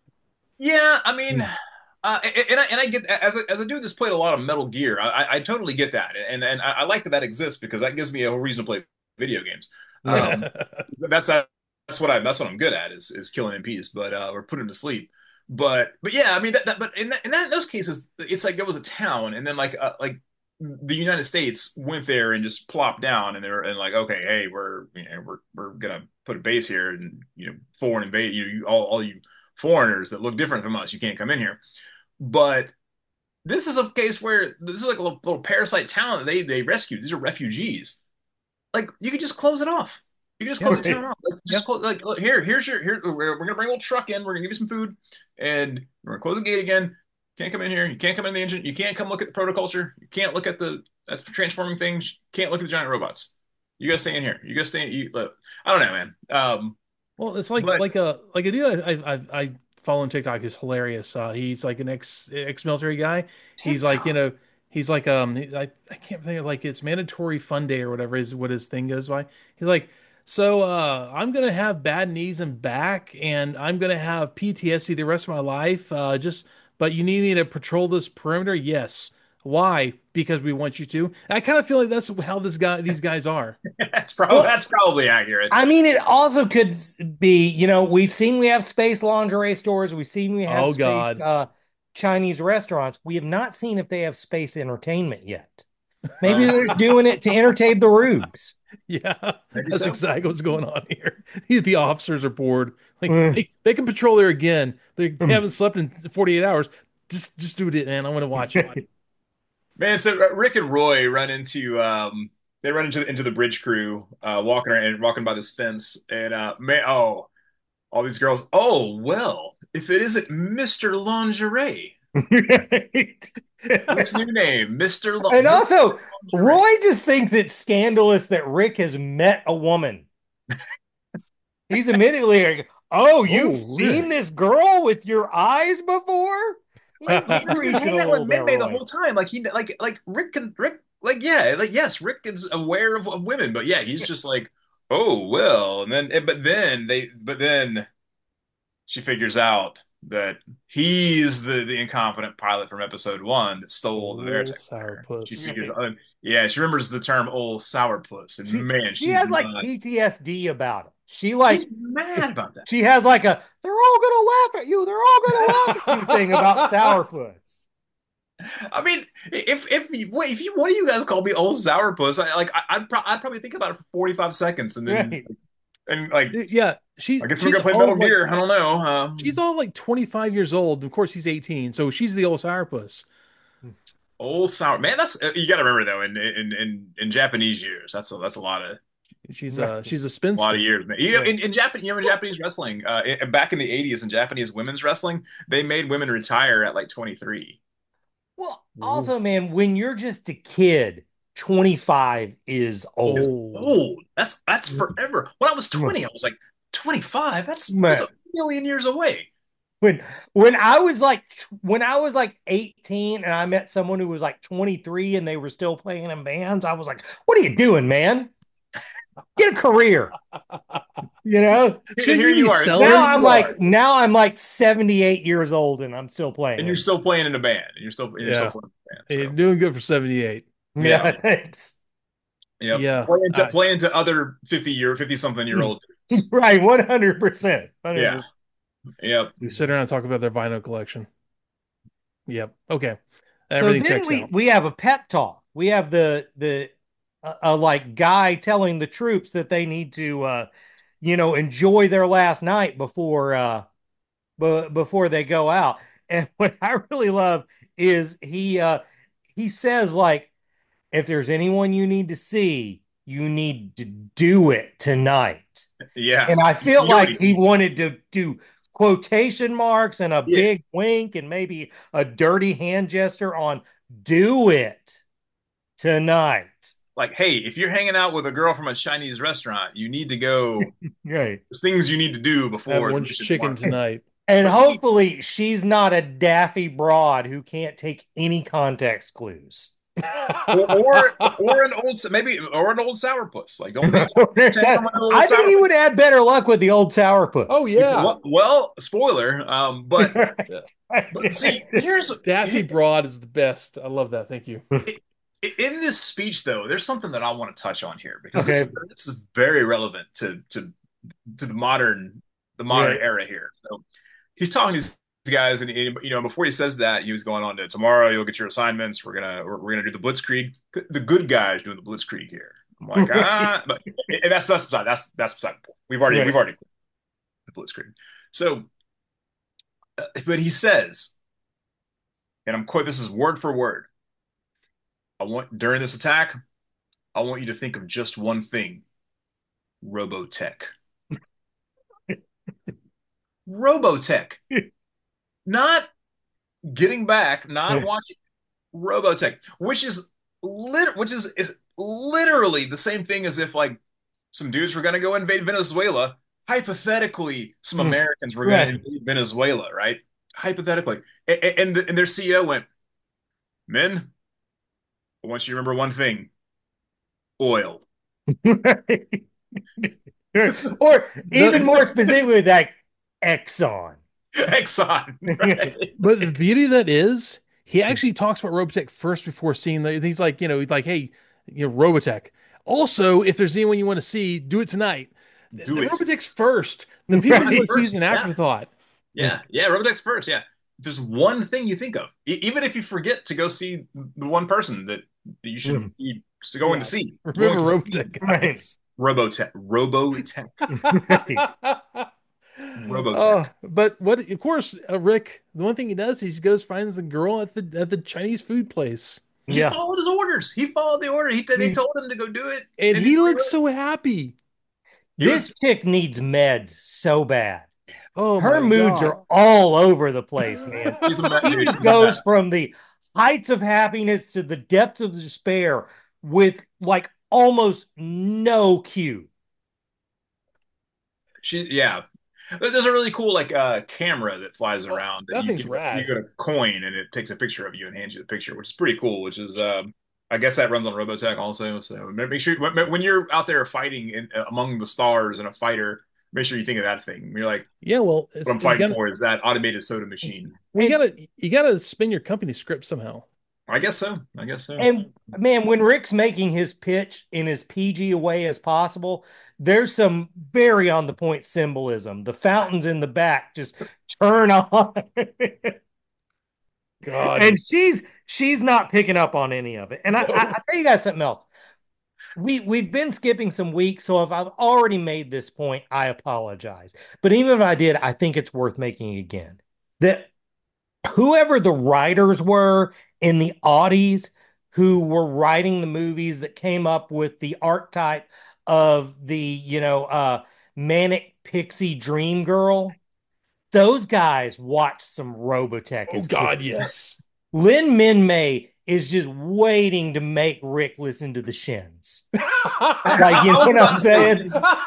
Yeah, I mean, uh, and I and I get as a, as a dude that's played a lot of Metal Gear, I, I totally get that, and and I, I like that that exists because that gives me a reason to play video games. Um, that's that's what I that's what I'm good at is is killing M Ps, but uh, or putting them to sleep. But but yeah, I mean that, that but in that, in that those cases, it's like there was a town, and then like uh, like the United States went there and just plopped down, and they're and like okay, hey, we're you know we're we're gonna put a base here, and you know foreign invade you, you all all you foreigners that look different from us, you can't come in here. But this is a case where this is like a little, little parasite town that they they rescued. These are refugees. Like you could just close it off. You can just Yeah, close the right. town off. Like, yeah. just close, like look, here, here's your here. We're, we're gonna bring a little truck in. We're gonna give you some food, and we're gonna close the gate again. Can't come in here. You can't come in the engine. You can't come look at the protoculture. You can't look at the at the transforming things. You can't look at the giant robots. You gotta stay in here. You gotta stay. In, you, look, I don't know, man. Um, Well, it's like but like a like a dude I I I follow on TikTok is hilarious. Uh, he's like an ex ex military guy. He's like you TikTok. know he's like um he- I I can't think of like it's mandatory fun day or whatever is what his thing goes by. He's like so uh I'm gonna have bad knees and back and I'm gonna have P T S D the rest of my life. Uh, just but you need me to patrol this perimeter. Yes. Why? Because we want you to. I kind of feel like that's how this guy these guys are. That's probably Well, that's probably accurate. I mean, it also could be, you know, we've seen we have space lingerie stores, we've seen we have Oh space God. uh, Chinese restaurants. We have not seen if they have space entertainment yet. Maybe Uh, they're doing it to entertain the rubes. Yeah, maybe that's so. exactly what's going on here. The officers are bored. Like Mm. they, they can patrol there again. They, they Mm. haven't slept in forty-eight hours. Just just do it, man. I want to watch it. Man, so uh, Rick and Roy run into um they run into into the bridge crew uh walking around and walking by this fence and uh man oh all these girls oh well if it isn't Mister Lingerie. Rick's new name, Mister Lo- And Mister also, Lingerie. Roy just thinks it's scandalous that Rick has met a woman. He's immediately like, oh, you've Oh, seen Rick. this girl with your eyes before? Like You're he's been creeping hanging a out little with bit, Minmay the Roy. whole time. Like he like like Rick can Rick like yeah, like yes, Rick is aware of, of women, but yeah, he's just like, oh well, and then and, but then they but then she figures out that he's the the incompetent pilot from episode one that stole the Oh, Veritech flare. She sourpuss. figures, uh, yeah, she remembers the term "old sourpuss," and She man, she she's has like not. P T S D about it. She She's like mad about that. she has like a they're all gonna laugh at you. They're all gonna laugh at you thing about sourpuss. I mean, if if you, wait, if you one of you guys called me old sourpuss, I like I, I'd, pro I'd probably think about it for forty-five seconds and then Right. and like Yeah, she I guess we're she's gonna play all Metal of like Gear. I don't know. she's Um, all like twenty-five years old. Of course, he's eighteen, so she's the old sourpuss. old sour man. That's you got to remember though. In in in in Japanese years, that's a that's a lot of She's uh Right. she's a a lot of spinster. years, man. You know, in in Japan, you know, in Japanese wrestling, uh, in, back in the eighties in Japanese women's wrestling, they made women retire at like twenty-three. Well, Ooh, also, man, when you're just a kid, twenty-five is It's old. old. old. That's that's forever. When I was twenty, I was like twenty-five. That's that's Man, a million years away. when when I was like when I was like eighteen and I met someone who was like twenty-three and they were still playing in bands, I was like, "What are you doing, man? Get a career." You know? And Shouldn't here you be you are. selling? Here Now I'm you are. like now I'm like seventy-eight years old and I'm still And you're playing. still playing in a band. And you're still and you're still Yeah, playing in a band. you're So doing good for seventy-eight. yeah. Yeah. It's- Yep. Yeah, Playing to I, playing to other fifty year, fifty something year old dudes. right, one hundred percent. Yeah. one hundred percent. Yep. we sit around and talk about their vinyl collection. Yep. Okay, So everything then checks we out. we have a pep talk. We have the the a, a like guy telling the troops that they need to uh you know enjoy their last night before uh b- before they go out. And what I really love is he uh he says like if there's anyone you need to see, you need to do it tonight. Yeah. And I You, feel you like already he wanted to do quotation marks and a yeah. big wink and maybe a dirty hand gesture on do it tonight. Like, hey, if you're hanging out with a girl from a Chinese restaurant, you need to go. Right. There's things you need to do Have before the orange mission chicken tomorrow. tonight. And But see, hopefully she's not a daffy broad who can't take any context clues. or, or or an old maybe or an old sourpuss. Like, don't be saying I'm an old I think he sourpuss. would add better luck with the old Oh sourpuss. yeah. Well, well, spoiler. Um, but but see, here's Daffy Broad is the best. I love that. Thank you. in this speech though. There's something that I want to touch on here because this Okay. this is very relevant to to to the modern the modern Right. era here. So he's talking to these guys, and, and you know, before he says that, he was going on to tomorrow. You'll get your assignments. We're gonna we're, we're gonna do the blitzkrieg. The good guys doing the blitzkrieg here. I'm like, ah, but and that's that's beside that's that's beside the point. We've already we've Right. already the blitzkrieg. So, uh, but he says, and I'm quote. This is word for word. I want during this attack, I want you to think of just one thing: Robotech. Robotech. Not getting back, not watching Robotech, which is lit, which is is literally the same thing as if like some dudes were going to go invade Venezuela. Hypothetically, some Americans were going to Right. invade Venezuela, right? Hypothetically, and, and and their C E O went, "Men, I want you to remember one thing: oil." Or even more specifically, like Exxon. Exxon, right? But the beauty of that is he actually talks about Robotech first before seeing the he's like, you know, he's like, hey, you know, Robotech. Also, if there's anyone you want to see, do it tonight. The Do it. Robotech's first. The people you want to see is an Yeah. afterthought. Yeah, yeah, Robotech's first. Yeah, there's one thing you think of, e- even if you forget to go see the one person that you should Mm. be going Yeah. to see. Remember Going to see Robotech, guys. Robotech, Robotech, Robotech. Oh, but what? Of course, uh, Rick. The one thing he does is he goes finds the girl at the at the Chinese food place, He Yeah. followed his orders. He followed the order. He they told him to go do it, and and he he looks so happy. He This was- chick needs meds so bad. Oh, Her my moods God. are all over the place, man. He's a mad He dude. just He's a goes mad- from the heights of happiness to the depths of despair with like almost no cue. She, yeah. There's a really cool like uh camera that flies Oh, around. that you thing's can, rad. You get a coin and it takes a picture of you and hands you the picture, which is pretty cool. Which is um, I guess that runs on Robotech also. So make sure when you're out there fighting in, among the stars in a fighter, make sure you think of that thing. You're like, Yeah, well, what it's I'm you fighting gotta for is that automated soda machine. we And gotta you gotta spin your company script somehow. I guess so. I guess so. and man, when Rick's making his pitch in as P G a way as possible, there's some very on the point symbolism. The fountains in the back just turn on. God. And she's she's not picking up on any of it. And I, I, I tell you guys something else. We we've been skipping some weeks, so if I've already made this point, I apologize. But even if I did, I think it's worth making again. That whoever the writers were in the Audis who were writing the movies that came up with the archetype of the, you know, uh, manic pixie dream girl, those guys watched some Robotech Oh as God, kids. yes. Lin Min May is just waiting to make Rick listen to the Shins. Like, you know what I'm saying?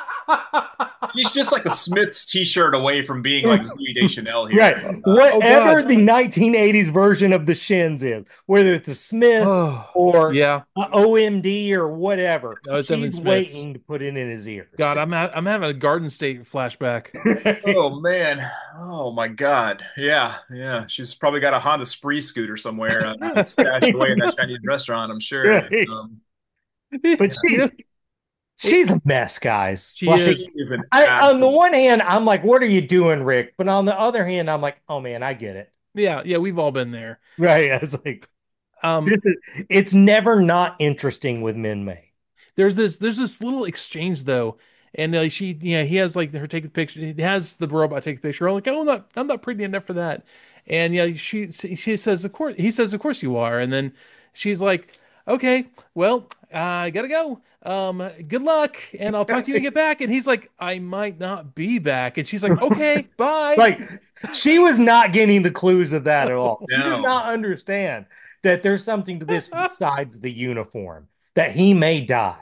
He's just like a Smiths T-shirt away from being like Zooey Deschanel here. Right. Uh, Whatever oh the nineteen eighties version of the Shins is, whether it's the Smiths Oh, or yeah. O M D or whatever, No, it's definitely she's Smiths. waiting to put it in his ears. God, I'm ha- I'm having a Garden State flashback. Oh man. Oh my God. Yeah, yeah. She's probably got a Honda Spree scooter somewhere uh, stashed away in that Chinese restaurant, I'm sure. Right. Um, But she, she's a mess, guys. She Like, is. she's an I, on the absolute- one hand, I'm like, what are you doing, Rick? But on the other hand, I'm like, oh man, I get it. Yeah, yeah, we've all been there. Right. I was like, Um, this is it's never not interesting with Min May. there's this there's this little exchange though, and uh, she yeah he has like her take the picture. He has the robot take the picture. I'm like, oh, I'm not I'm not pretty enough for that. And yeah, she she says of course he says of course you are. And then she's like, okay, well uh, I gotta go. Um, good luck, and I'll talk to you when you get back. And he's like, I might not be back. And she's like, okay, bye. Like she was not getting the clues of that at all. She does No. not understand that there's something to this besides the uniform, that he may die.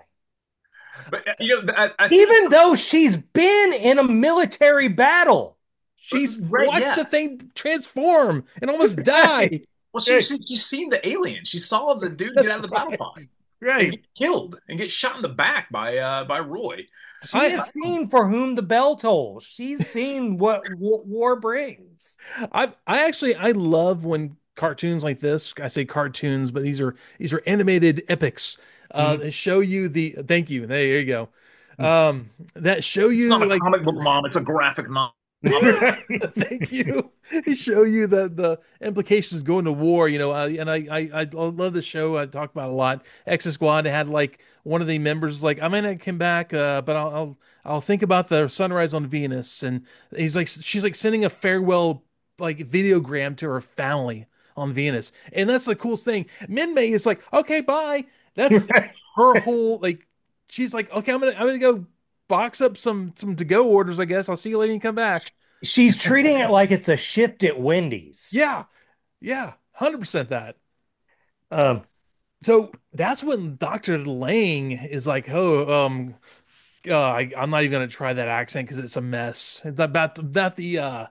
But uh, you know, I, I think- Even though she's been in a military battle. She's Right, watched yeah. the thing transform and almost die. well, she, she she's seen the alien. She saw the dude That's get out of the right. battle pod and Right. get killed and get shot in the back by uh by Roy. She I- has seen for whom the bell tolls. She's seen what wa- war brings. I I actually I love when cartoons like this. I say cartoons, but these are these are animated epics. Uh, Mhm. that show you the thank you. There you go. Um, that show It's you not a like comic book, mom. It's a graphic novel. thank you. They show you the the implications of going to war. You know, uh, and I, I I love the show. I talk about it a lot. Exo Squad had like one of the members like I might not come back, uh, but I'll, I'll I'll think about the sunrise on Venus. And he's like she's like sending a farewell like videogram to her family on Venus, and that's the coolest thing. Min May is like, okay, bye. That's her whole like. She's like, okay, I'm gonna I'm gonna go box up some some to go orders. I guess I'll see you later and come back. She's treating it like it's a shift at Wendy's. Yeah, yeah, one hundred percent that. Um, So that's when Doctor Lang is like, oh, um, uh, I, I'm not even gonna try that accent because it's a mess. It's about about the uh,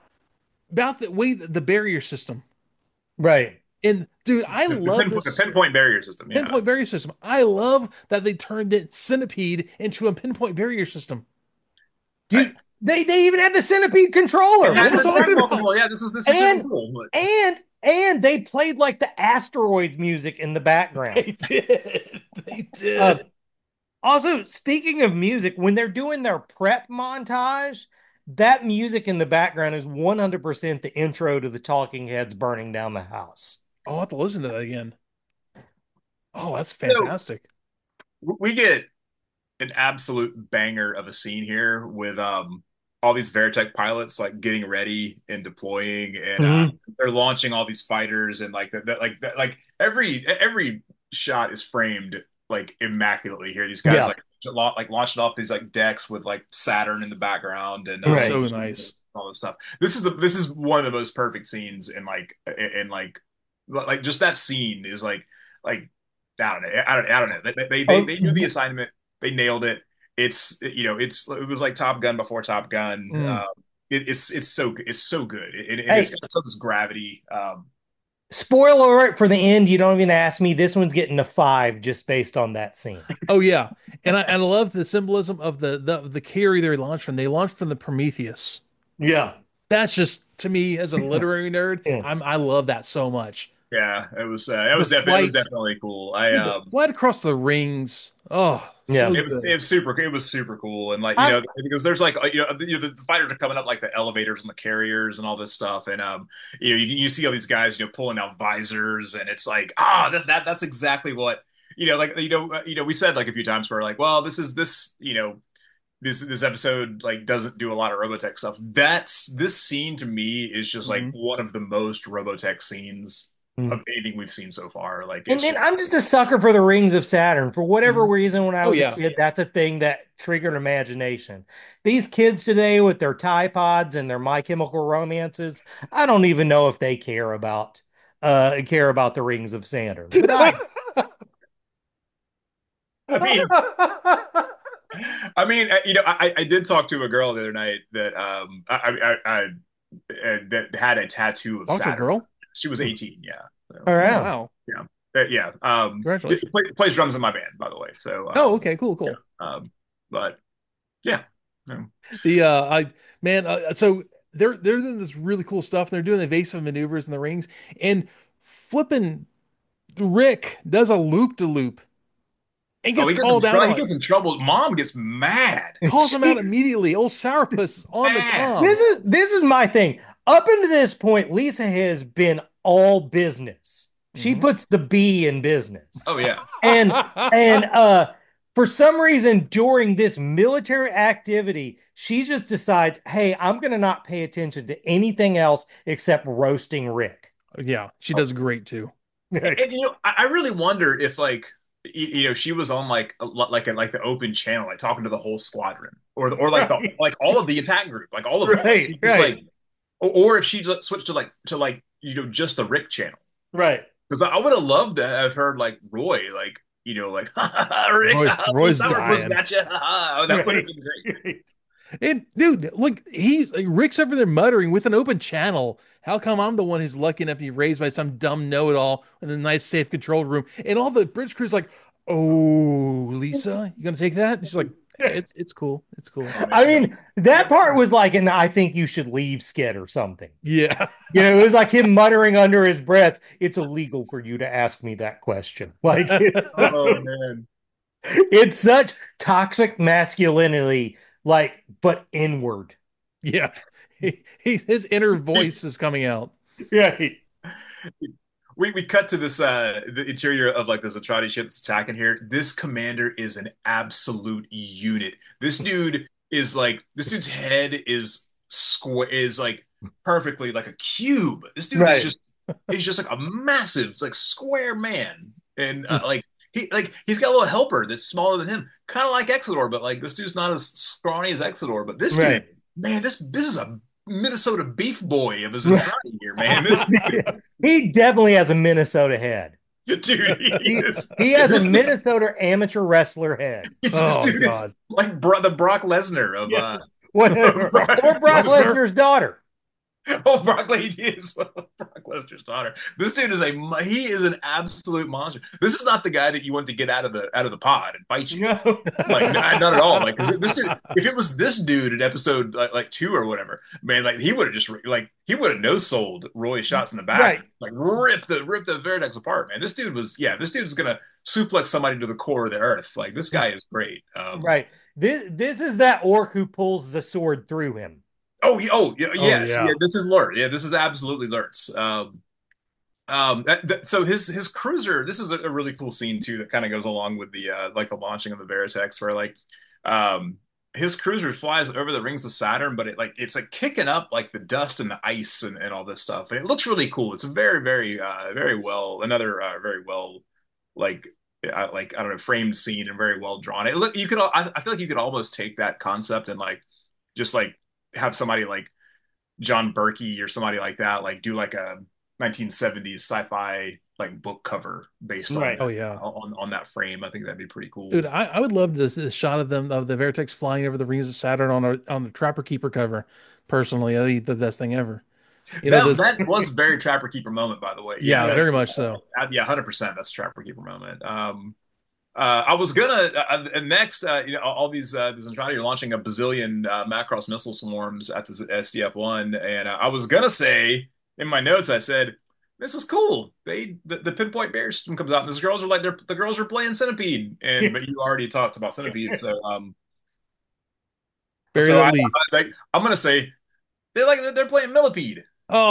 about the way the barrier system. right. And dude, I The, love pinpoint, this the pinpoint barrier system. Yeah. pinpoint barrier system. I love that they turned it Centipede into a pinpoint barrier system. Dude, they, they even had the centipede controller. It has What the am I talking track about? multiple. Yeah, this is this is And- super cool. But And and they played like the asteroids music in the background. They did. They did. Uh, Also, speaking of music, when they're doing their prep montage, that music in the background is one hundred percent the intro to the Talking Heads burning down the house. I'll have to listen to that again. Oh, that's fantastic. we get an absolute banger of a scene here with um all these Veritech pilots like getting ready and deploying, and uh, they're launching all these fighters, and like that, that like that, like every every shot is framed like immaculately here. These guys Yeah. like la- like launching off these like decks with like Saturn in the background and uh, Right. So nice. all this stuff. This is the this is one of the most perfect scenes in like in, in like like just that scene is like like I don't know I don't I don't know they they they, they knew the assignment, they nailed it. It's you know it's it was like Top Gun before Top Gun. Mm. Um, it, it's it's so it's so good. It, it, Hey. it's got some of this gravity. Um, Spoiler alert for the end. You don't even ask me. This one's getting a five just based on that scene. Oh yeah, and I, and I love the symbolism of the the the carrier they launched from. They launched from the Prometheus. Yeah. That's just to me as a literary nerd. Yeah. I'm I love that so much. Yeah, it was uh, it The was definitely it was flight, definitely cool. I dude, the um flight across the rings. Oh, Yeah. so it was it good. was super it was super cool and like you I, know because there's like uh, you know the, you know, the fighters are coming up like the elevators and the carriers and all this stuff and um you know you, you see all these guys you know pulling out visors and it's like ah that, that that's exactly what you know like you know uh, you know we said like a few times where like well this is this you know this this episode like doesn't do a lot of Robotech stuff. That's this scene to me is just like Mhm. one of the most Robotech scenes of anything we've seen so far. Like And it's then just I'm just a sucker for the Rings of Saturn. For whatever Mhm. reason, when I Oh was a yeah. kid, that's a thing that triggered imagination. These kids today with their Tide Pods and their My Chemical Romances, I don't even know if they care about uh care about the Rings of Saturn. But I I mean I mean, uh, you know, I, I did talk to a girl the other night that um I I, I, uh, that had a tattoo of Talk to a Saturn. girl. She was eighteen, yeah. So, All Oh right. wow. yeah, Uh, yeah. Um, Congratulations. play, plays drums in my band, by the way. So, Oh um, okay. Cool. yeah. Cool. Um, but yeah, no. The uh I man uh, so they're they're doing this really cool stuff. They're doing evasive maneuvers in the rings and flipping Rick does a loop to loop and Oh, gets he gets in called out trouble. He on it. gets in trouble. Mom gets mad. Calls him out She, immediately. Old sourpuss is on the Mad. this comms. is this is my thing. Up until this point, Lisa has been all business. She Mhm. puts the B in business. Oh yeah. And and uh for some reason during this military activity, she just decides, hey, I'm gonna not pay attention to anything else except roasting Rick. Yeah, she does great too. And, and, you know, I, I really wonder if like you, you know she was on like a, like a, like the open channel, like talking to the whole squadron, or or like the Right, like all of the attack group, like all of them. Like right, she just right, like, or, or if she just switched to like to like you know just the Rick channel, right. because I would have loved to have heard like Roy like you know like Rick, Roy, Roy's Sourpuss dying. gotcha. That would have Right. been great. Right. And dude, look, he's like, Rick's over there muttering with an open channel. How come I'm the one who's lucky enough to be raised by some dumb know-it-all in the nice, safe control room? And all the bridge crew's like, "Oh, Lisa, you gonna take that?" And she's like, "It's it's cool, it's cool." Oh I man. mean, that part was like an I think you should leave skit or something. Yeah, You know, it was like him muttering under his breath, it's illegal for you to ask me that question. Like it's Oh man. it's such toxic masculinity, like, but inward. yeah. He, he, his inner voice is coming out. Right. we we cut to this uh the interior of like this Atrati ship that's attacking here. This commander is an absolute unit. This dude is like this dude's head is square is like perfectly like a cube. This dude is Right. just is just like a massive like square man. And uh, like he like he's got a little helper that's smaller than him, kind of like Exodor, but like this dude's not as scrawny as Exodor. But this dude, Right. man, this this is a Minnesota beef boy of his Andrade here, man. This He definitely has a Minnesota head. dude, he He, is. he has a This, Minnesota amateur wrestler head. this Oh dude is God. like Bro- the Brock Lesnar of Yeah. uh, What, or Brock Brock Lesnar. Lesnar's daughter. Oh, Brock Lesnar is Brock Lesnar's daughter. This dude is a he is an absolute monster. This is not the guy that you want to get out of the out of the pod and fight you. No. Like not, not at all. Like 'cause this dude, if it was this dude in episode like, like two or whatever, man, like he would have just like he would have no sold Roy shots in the back, Right. like rip the rip the Veritex apart, man. This dude was yeah, this dude's gonna suplex somebody to the core of the earth. Like this guy is great. Um, Right. This this is that orc who pulls the sword through him. oh, he- oh, yeah, Oh yes, yeah. yeah. This is Lurt. Yeah, this is absolutely Lurt's. Um, um, that, that, so his his cruiser. This is a, a really cool scene too that kind of goes along with the uh, like the launching of the Veritex, where like um his cruiser flies over the rings of Saturn, but it like it's like kicking up like the dust and the ice and, and all this stuff, and it looks really cool. It's a very very uh very well another uh, very well like uh, like I don't know framed scene and very well drawn. It look you could al- I, I feel like you could almost take that concept and like just like have somebody like John Berkey or somebody like that like do like a nineteen seventies sci-fi like book cover based on Right. Oh that, yeah. on on that frame. I think that'd be pretty cool. Dude, I, I would love this, this shot of them of the Vertex flying over the rings of Saturn on a on the Trapper Keeper cover. Personally, that'd be the best thing ever. You know That those. that was a very Trapper Keeper moment, by the way. Yeah, Yeah, that, very much so. uh, yeah, one hundred percent. That's a Trapper Keeper moment. Um, uh, I was gonna uh, uh, next, uh, you know, all these uh, these Zentradi are launching a bazillion uh, Macross missile swarms at the S D F one, and uh, I was gonna say in my notes, I said, "This is cool." They the, the pinpoint barrier system comes out, and these girls are like, they're the girls are playing Centipede, and but you already talked about Centipede, so um, Bury so that I, lead. I like I'm gonna say they're like they're, they're playing Millipede.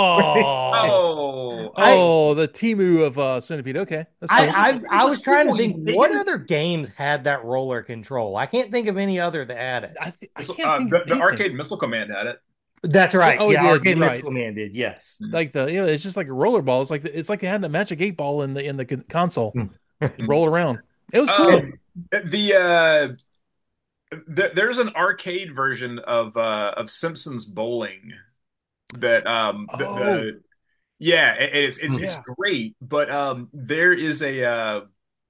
Oh, Oh, I oh. oh, the Timu of uh, Centipede. Okay, that's I, cool. I I It's a was trying to sequel, think you what pagan. other games had that roller control. I can't think of any other that had it. I th I It's, can't uh, think of the, the anything. arcade missile command had it. That's Yeah, right. oh, it Yeah, did. Arcade You're right. Missile Command did. Yes. Like the you know, it's just like a roller ball. It's like the, it's like they had a magic eight ball in the in the con- console. Mhm. Roll around. It was cool. Um, the uh, th there's an arcade version of uh of Simpsons Bowling that um the, Oh, the yeah it, it's it's it's yeah. great, but um there is a uh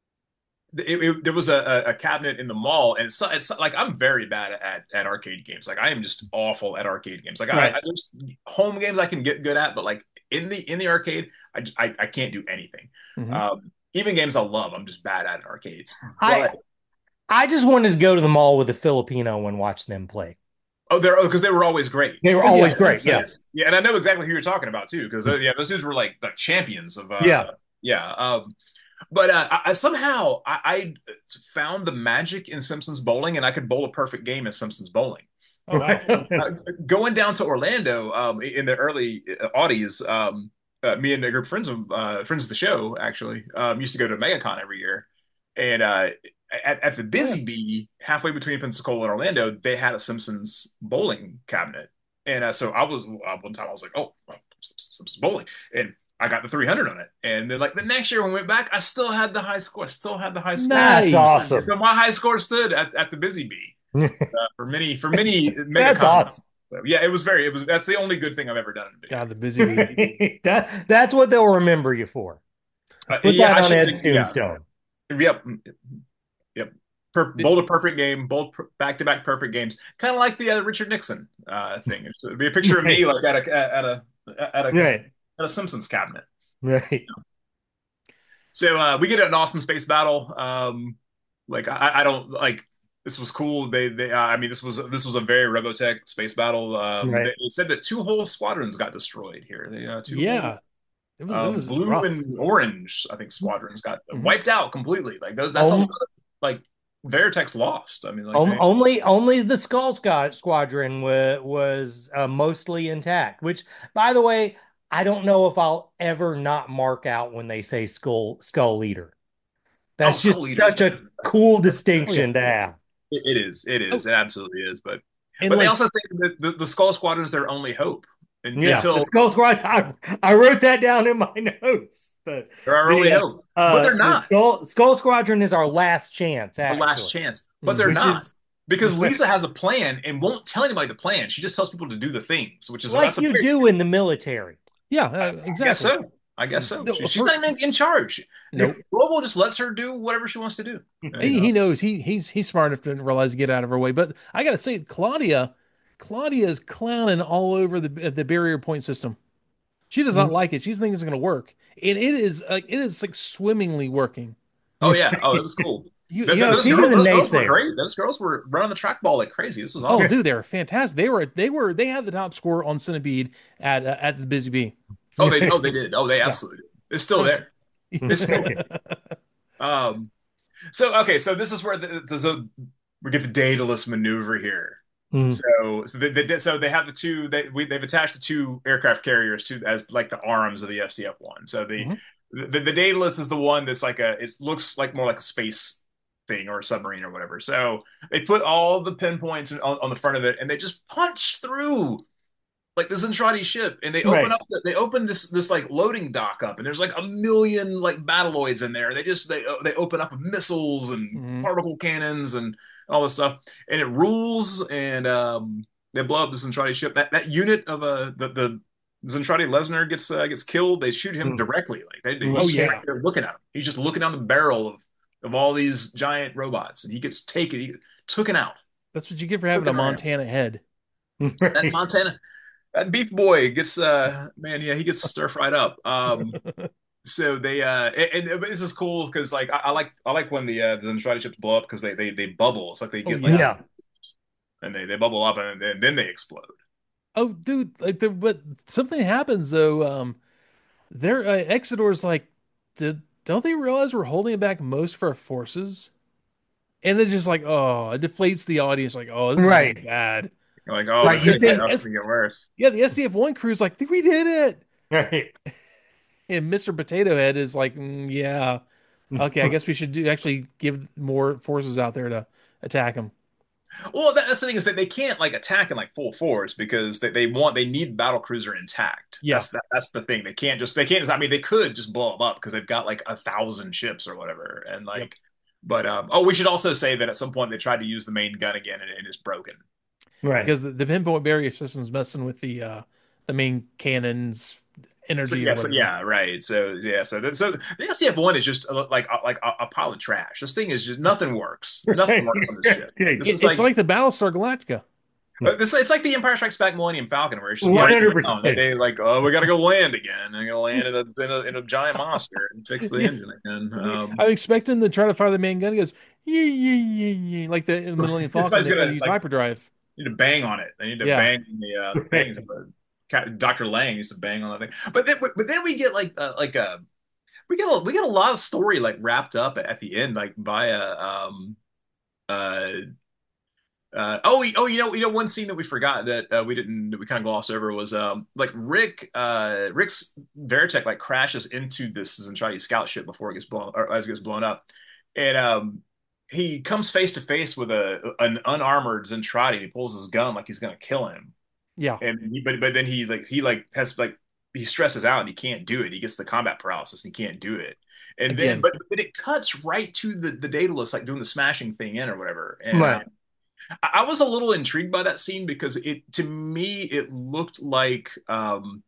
it, it- there was a, a cabinet in the mall, and it's, it's like I'm very bad at at arcade games. Like I am just awful at arcade games. Like I, Right. I there's home games I can get good at, but like in the in the arcade, I just, I, I can't do anything. Hmm. Um, even games I love, I'm just bad at in arcades. I But I just wanted to go to the mall with a Filipino and watch them play. oh, they're because they were always great. They were Oh yeah, always great. Yeah. one hundred percent. Yeah, and I know exactly who you're talking about too, because uh, yeah, those dudes were like like champions of Yeah. uh yeah. Um, But uh, I, somehow I, I found the magic in Simpsons Bowling, and I could bowl a perfect game in Simpsons Bowling. Oh wow. Uh, going down to Orlando um, in the early uh, Audies, um, uh, me and a group of friends of uh, friends of the show actually um, used to go to MegaCon every year, and uh, at, at the Oh, yeah. Busy Bee, halfway between Pensacola and Orlando, they had a Simpsons bowling cabinet, and uh, so I was uh, one time I was like, oh, well, Simpsons bowling, and I got the three hundred on it. And then like the next year when we went back, I still had the high score. I still had the high score. That's Nice. So awesome. my high score stood at, at the Busy Bee uh, for many for many mega That's cons. awesome. So, yeah, it was very it was that's the only good thing I've ever done in a video. God, the busy bee. that that's what they'll remember you for. Uh, Put yeah, that I on should Ed's take yeah. tombstone. Yep. Yep. Per, bold a perfect game, bold back to back perfect games, kind of like the uh, Richard Nixon uh, thing. It'd be a picture of me like at a at a at a Right. at a Simpsons cabinet. Right. So uh, we get an awesome space battle. Um, like I, I don't like this was cool. They they uh, I mean this was this was a very Robotech space battle. Um, Right. they, they said that two whole squadrons got destroyed here. They uh, two whole Yeah, it was it um, was blue rough. and orange I think squadrons got Mhm. wiped out completely. Like those that's Um, a, like Veritech's lost. I mean like um, they, only only the Skull Squad Squadron wa- was uh, mostly intact. Which, by the way, I don't know if I'll ever not mark out when they say Skull Skull Leader. oh That's Skull just Eaters. such a cool Oh yeah. distinction to have. It, it is it Oh, is it absolutely is. But and but they like also think that the, the Skull Squadron is their only hope and, Yeah, the until Skull Squad. I, I wrote that down in my notes. The they're our only the uh, hope. But uh, they're the not. Skull Skull Squadron is our last chance, A last actually, chance, but they're mhm. which not is because Lisa has a plan and won't tell anybody the plan. She just tells people to do the things, which is like that's a you very, do in the military. yeah, I, uh, I guess exactly. so. I guess so. No, She, she's for, not even in charge. nope. Global just lets her do whatever she wants to do. You He, he know? knows he he's he's smart enough to realize to get out of her way. But I gotta say, Claudia, Claudia is clowning all over the the barrier point system. She does not like it. She thinks it's going to work, and it is like it is like swimmingly working. Oh yeah. Oh, it was cool. You, Th- you th- have those, She's you, a girls, those girls were naysayer. great. Those girls were running the trackball like crazy. This was oh, awesome. dude, they were fantastic. They were they were they had the top score on Centipede at uh, at the Busy Bee. Oh, they oh they did. Oh, they Yeah. absolutely did. It's still there. It's still there. Um. So okay. So this is where the, the so we get the Daedalus maneuver here. Mm. So, so they, they so they have the two they we, they've attached the two aircraft carriers to as like the arms of the S D F one. So the, Mhm. the the Daedalus is the one that's like a it looks like more like a space thing or a submarine or whatever. So they put all the pinpoints on, on the front of it and they just punch through like the Zentradi ship and they open Right. up the, they open this this like loading dock up and there's like a million like battloids in there. They just they they open up missiles and Mhm. particle cannons and all this stuff and it rules and um they blow up the Zentradi ship. That that unit of uh the the Zentradi Lesnar gets uh, gets killed. They shoot him Mm. directly. Like they, Oh, he's yeah. right there looking at him. He's just looking down the barrel of of all these giant robots and he gets taken he, taken out. That's what you get for having a Looking around. Montana head. That Montana that beef boy gets uh man, yeah, he gets stir fried up. Um, so they uh and, and this is cool because like I, I like I like when the uh the Zentradi ships blow up because they they they bubble. It's like they Oh get like yeah. Yeah. and they they bubble up and, and then they explode. Oh, dude, like the but something happens though. Um, their uh, Exodor's like, did don't they realize we're holding back most of our forces? And it just like, oh, it deflates the audience. Like, oh, this is gonna be Right. bad. You're like, oh, Right. this You is And, gonna get and think oh, it's S, gonna get worse. yeah, the S D F one crew's like, we did it. right. And Mister Potato Head is like, "Mm, yeah, okay, I guess we should do actually give more forces out there to attack him." Well, that, that's the thing is that they can't like attack in like full force because they, they want they need battle cruiser intact. Yeah, That's that, that's the thing. They can't just they can't just I mean they could just blow them up because they've got like a thousand ships or whatever and yep. like but um oh we should also say that at some point they tried to use the main gun again and it is broken. Right. Because the, the pinpoint barrier system's messing with the uh the main cannon's So energy or yeah, so whatever. yeah, right. So yeah, so that, so the S T F one is just uh, like uh, like a, a pile of trash. This thing is just nothing works. Nothing Right. works on this ship. This It, is it's like like the Battlestar Galactica. Uh, This it's like the Empire Strikes Back Millennium Falcon, where it's just breaking down. They, one hundred percent. they like, oh, we got to go land again. They're gonna land in a, in a in a giant monster and fix the Yeah, engine again. Um, I'm expecting to try to fire the main gun. He goes, yeah, yeah, yeah, yeah. Like the in Millennium Falcon, somebody's they try to gonna use like hyperdrive. need to bang on it. They need to Yeah, bang the uh, the bangs of the doctor Lang used to bang on that thing. But then but then we get like uh, like a we get a we get a lot of story like wrapped up at the end like via um uh Uh, oh, oh, you know, you know, one scene that we forgot that uh, we didn't, that we kind of glossed over was um, like Rick, uh, Rick's Veritech like crashes into this Zentradi scout ship before it gets blown, or as it gets blown up, and um, he comes face to face with a an unarmored Zentradi. And he pulls his gun like he's gonna kill him, yeah. and he, but but then he like he like has like he stresses out and he can't do it. He gets the combat paralysis and he can't do it. And then, Again, but but it cuts right to the the Daedalus like doing the smashing thing in or whatever, and uh, Right. I was a little intrigued by that scene because it to me it looked like um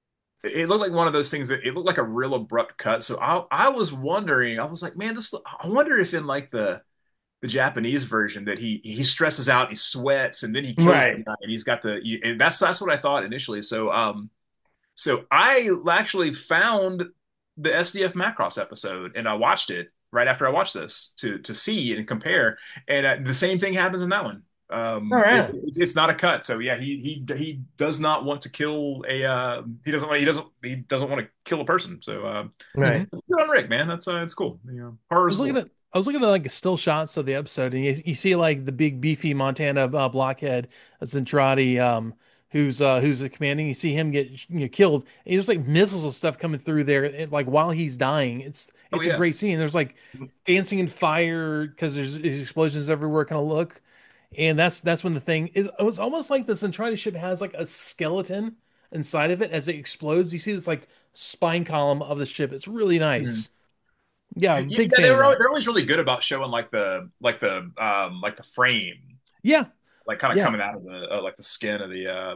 it looked like one of those things that it looked like a real abrupt cut. So I I was wondering, I was like, man, this I wonder if in like the the Japanese version that he he stresses out, he sweats, and then he kills the Right. guy, and he's got the and that's that's what I thought initially. So um so I actually found the S D F Macross episode and I watched it right after I watched this to to see and compare. And uh, the same thing happens in that one. All Um, it, right. it's it's not a cut. So yeah, he he he does not want to kill a uh, he doesn't want he doesn't he doesn't want to kill a person. So uh, Right. mhm. good on Rick, man. That's uh, it's cool. You know, I horror is was looking cool. at I was looking at like still shots of the episode, and you, you see like the big beefy Montana uh, blockhead Zentradi, um, who's uh, who's the commanding. You see him get you know, killed, and there's like missiles and stuff coming through there, and, like while he's dying. It's Oh it's a yeah. great scene. There's like dancing and fire because there's, there's explosions everywhere. Kind of look, and that's that's when the thing is. It was almost like the Zentradi ship has like a skeleton inside of it as it explodes. You see this like spine column of the ship. It's really Mhm. nice. Yeah, Yeah, big yeah, they fan of were al- that. they're always really good about showing like the like the um like the frame Yeah, like kind of yeah, coming out of the uh, like the skin of the uh,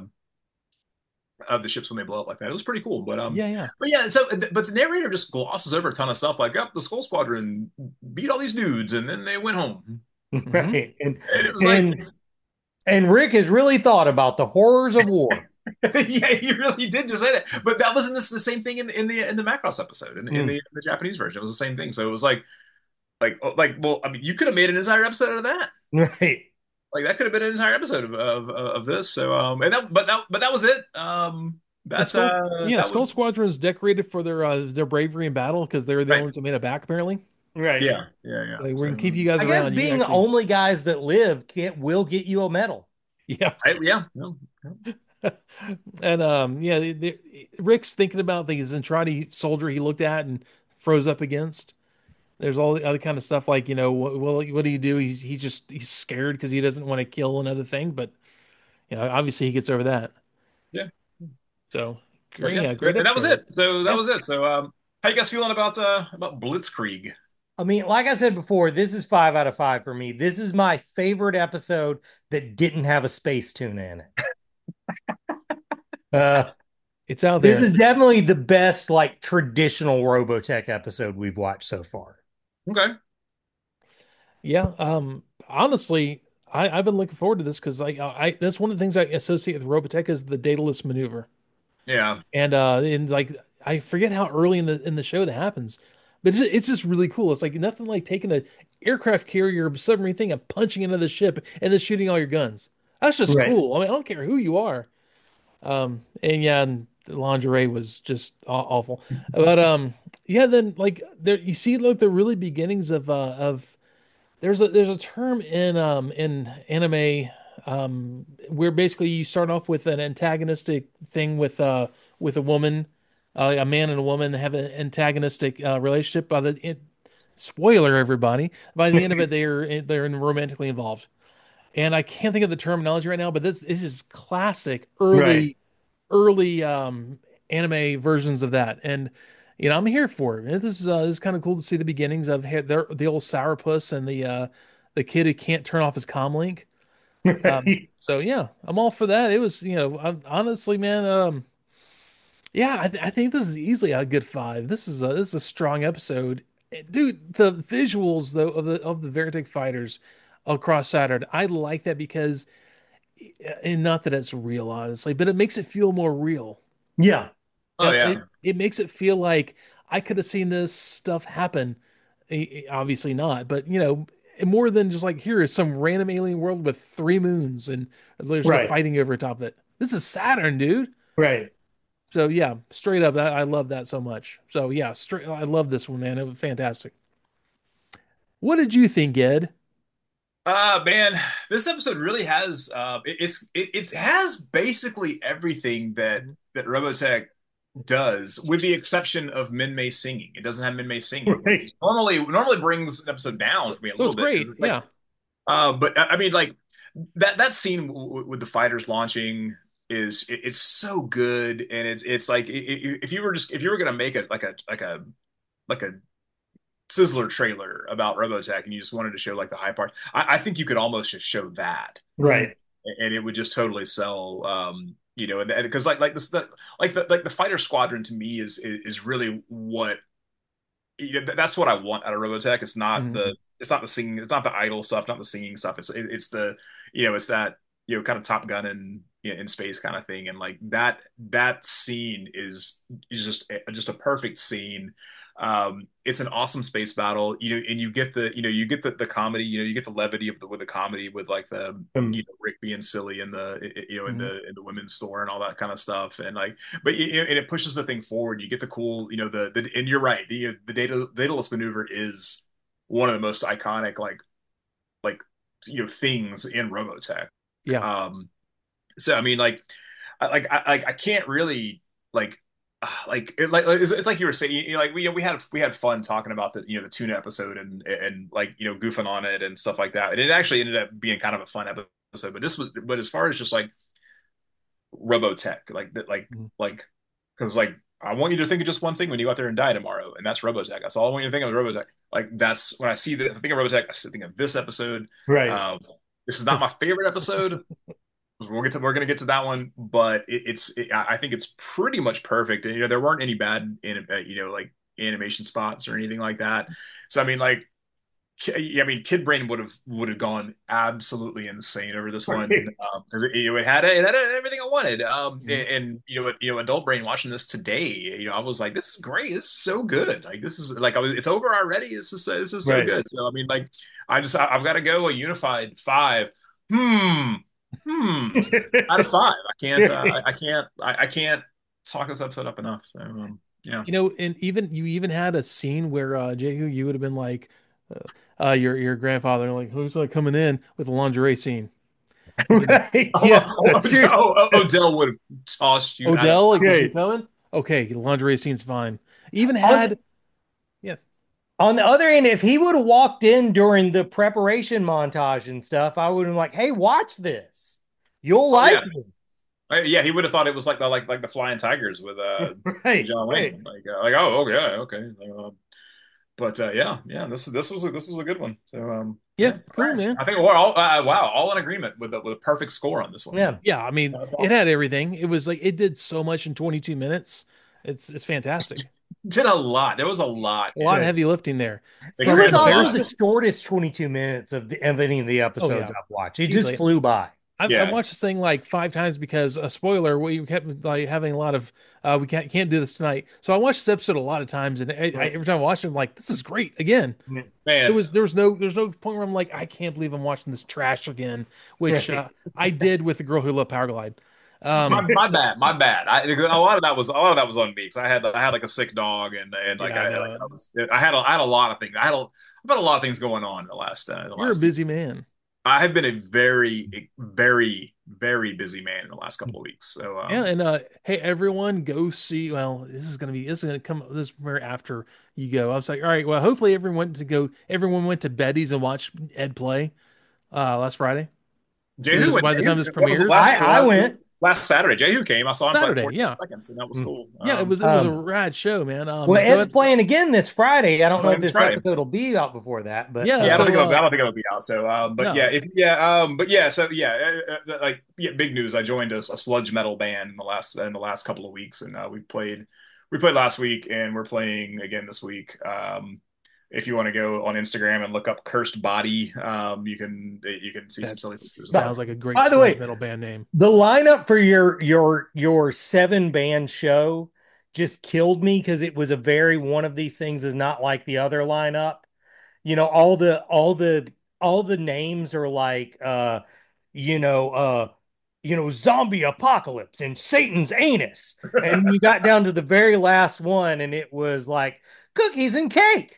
of the ships when they blow up like that. It was pretty cool. But um, yeah, yeah. but yeah. So but the narrator just glosses over a ton of stuff like, "Up, the Skull Squadron beat all these dudes and then they went home." Hmm. Right. And And it was like, and and Rick has really thought about the horrors of war. yeah, you really did just say that. But that wasn't this the same thing in the in the in the Macross episode in, in the Mm. in the Japanese version. It was the same thing. So it was like like oh, like well, I mean, you could have made an entire episode out of that. Right. Like that could have been an entire episode of of, of this. So um, and that but that but that was it. Um, And that's Skull, uh yeah, that Skull was Squadron is decorated for their uh, their bravery in battle because they're the only right. ones that made it back apparently. Right. Yeah, yeah, yeah. Like, we're gonna keep So you guys I guess around. You being the actually, only guys that live can't will get you a medal. yeah. I, yeah, no, no. And um, yeah, the, the- Rick's thinking about the Zentradi soldier he looked at and froze up against. There's all the other kind of stuff like you know what what, what do you do? He's he's just he's scared because he doesn't want to kill another thing, but you know obviously he gets over that. Yeah. So But great, yeah, yeah, great and that was episode. it. So that Yeah. was it. So um, how you guys feeling about uh about Blitzkrieg? I mean, like I said before, this is five out of five for me. This is my favorite episode that didn't have a space tuna in it. Uh, It's out this there. is definitely the best, like traditional Robotech episode we've watched so far. Okay. Yeah. Um, honestly, I, I've been looking forward to this because like I, I that's one of the things I associate with Robotech is the Daedalus maneuver. Yeah. And uh and like I forget how early in the in the show that happens, but it's just, it's just really cool. It's like nothing like taking a aircraft carrier submarine thing and punching into the ship and then shooting all your guns. That's just Right. cool. I mean, I don't care who you are. Um, and yeah, and the lingerie was just aw- awful. But um, yeah, then like there you see like the really beginnings of uh of there's a there's a term in um in anime um where basically you start off with an antagonistic thing with uh with a woman, uh, a man and a woman have an antagonistic uh, relationship. By the it, spoiler, everybody, by the end of it, they're they're romantically involved. And I can't think of the terminology right now, but this this is classic Right. early early um anime versions of that. And you know, I'm here for it. This is uh, this is kind of cool to see the beginnings of he- their, the old sourpuss and the uh the kid who can't turn off his comm link. Um, Right. so yeah, I'm all for that. It was, you know, I, honestly, man, um, yeah, I, th I think this is easily a good five. This is a this is a strong episode, Eh, dude. The visuals though of the of the Veritech fighters across Saturn, I like that because, eh, and not that it's real, honestly, but it makes it feel more real. Yeah. Oh Uh, It yeah. it makes it feel like I could have seen this stuff happen. Eh, eh, Obviously not, but you know, more than just like here is some random alien world with three moons and they're sort of Right. fighting over top of it. This is Saturn, dude. Right. So yeah, straight up, I, I love that so much. So yeah, straight, I love this one, man. It was fantastic. What did you think, Ed? Uh man, this episode really has uh it, it's it, it has basically everything that Mhm. that Robotech does, with the exception of Minmay singing. It doesn't have Minmay singing, which Right. normally normally brings an episode down So, for me a so little it's bit because great. it's like Yeah. uh but I I mean like that that scene w w with the fighters launching is it, it's so good, and it's it's like i- i- if you were just if you were gonna make it like a like a like a Sizzler trailer about Robotech and you just wanted to show like the high parts, I, I think you could almost just show that, Mhm. Right. and it would just totally sell. Um, you know, and because like like this the like the like the fighter squadron to me is is, is really what, you know, that's what I want out of Robotech. It's not Mhm. the it's not the singing, it's not the idle stuff, not the singing stuff. It's it, it's the, you know, it's that, you know, kind of Top Gun in, you know, in space kind of thing. And like that that scene is is just a, just a perfect scene. Um, it's an awesome space battle, you know, and you get the, you know, you get the the comedy, you know, you get the levity of the with the comedy with like the, you Um, know, Rick being silly in the, you know, in Mhm. the in the women's store and all that kind of stuff, and like, but you know, and it pushes the thing forward. You get the cool, you know, the, the and you're right, the the data Daedalus maneuver is one of the most iconic like like you know things in Robotech. Yeah. Um, so I mean, like, I, like I like I can't really like. uh, Like it, like it's, it's like you were saying, you know, like we we had we had fun talking about the, you know, the tuna episode, and and like, you know, goofing on it and stuff like that, and it actually ended up being kind of a fun episode. But this was, but as far as just like Robotech, like that, like Mhm. like because like I want you to think of just one thing when you go out there and die tomorrow, and that's Robotech. That's all I want you to think of, is Robotech. Like that's when I see the I think of Robotech, I think of this episode. right. Um, this is not my favorite episode. We'll get to we're gonna get to that one, but it, it's it, I think it's pretty much perfect. And you know, there weren't any bad in uh, you know, like animation spots or anything like that. So I mean, like I mean, Kid Brain would have would have gone absolutely insane over this one, Right. because it, you know, it had it had everything I wanted. Um, Mhm. and, and you know, you know, Adult Brain watching this today, you know, I was like, this is great. This is so good. Like this is like I was, it's over already. This is so, this is so Right. good. So I mean, like I just I, I've got to go a unified five. Hmm. Hmm. Out of five. I can't. Uh, I, I can't. I, I can't talk this episode up enough. So um, yeah. You know, and even you even had a scene where uh Jehu, you would have been like, uh, uh your your grandfather, like, who's like coming in with a lingerie scene? You know, Right. Oh, Yeah, oh, that's true. oh, oh, Odell would have tossed you out of. Odell, like, is she Right. coming? Okay, lingerie scene's fine. Even On had, yeah, on the other end, if he would have walked in during the preparation montage and stuff, I would have been like, "Hey, watch this. You'll Oh like yeah, Uh, yeah. He would have thought it was like the like like the Flying Tigers with uh it." Right. John Right. Wayne. Like uh, like oh, okay, okay. Uh, but uh, yeah, yeah. This this was a, this was a good one. So um yeah, yeah. All cool, right. man. I think we're all uh, wow all in agreement with a, with a perfect score on this one. Yeah. Yeah, I mean, That's it awesome. had everything. It was like it did so much in twenty-two minutes. It's it's fantastic. Did a lot. There was a lot. A lot of Yeah. heavy lifting there. They It From was crammed the a also lot. the Bears, shortest twenty-two minutes of, the, of any of the oh episodes yeah, I've watched. It just easily. flew by. I've, I've Yeah. watched this thing like five times because a spoiler. We kept like having a lot of uh, we can't can't do this tonight. So I watched this episode a lot of times, and I, I, every time I watched it, I'm like, this is great again. It Man, was there was no there's no point where I'm like, I can't believe I'm watching this trash again, which uh, I did with the girl who loved Powerglide. my, Um, my bad, my bad. I, a lot of that was a lot of that was on me because I had I had like a sick dog and and like yeah, I I like know. I was I had a, I had a lot of things. I had a I've had a lot of things going on in the last uh, the You're a last few. busy man. I have been a very very very busy man in the last couple of weeks. So Yeah, um, and uh, hey, everyone, go see. Well, this is gonna be this is gonna come this premiere after you go. I was like, all right, well, hopefully everyone went to go. Everyone went to Betty's and watched Ed play uh, last Friday. Jehu Because and by the Jehu, time this that was the premieres, I, last the I last, went. last Saturday. Jehu came. I saw him for like Saturday, forty-five yeah, seconds, and that was Mm. cool. yeah, it Um, was it was a Um, rad show, man. Um, well, go Ed's ahead. playing again this Friday. I don't know if playing this this Friday. episode will be out before that, but Yeah, Yeah, I don't uh, think so it'll, I uh, don't think it'll be out. So, um, but no, yeah, if yeah, um, but yeah, so yeah, uh, uh, like yeah, big news. I joined a, a sludge metal band in the last in the last couple of weeks, and uh, we played we played last week, and we're playing again this week. Um, if you want to go on Instagram and look up Cursed Body, um, you can you can see some that silly pictures of sounds that. like a great by the sludge way, metal band name. the lineup for your your your seven band show just killed me because it was a very one of these things is not like the other lineup. You know, all the all the all the names are like uh you know uh you know zombie apocalypse and Satan's anus. And you got down to the very last one and it was like cookies and cake.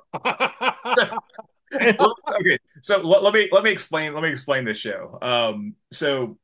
So, okay, so let, let me let me explain let me explain this show. Um, so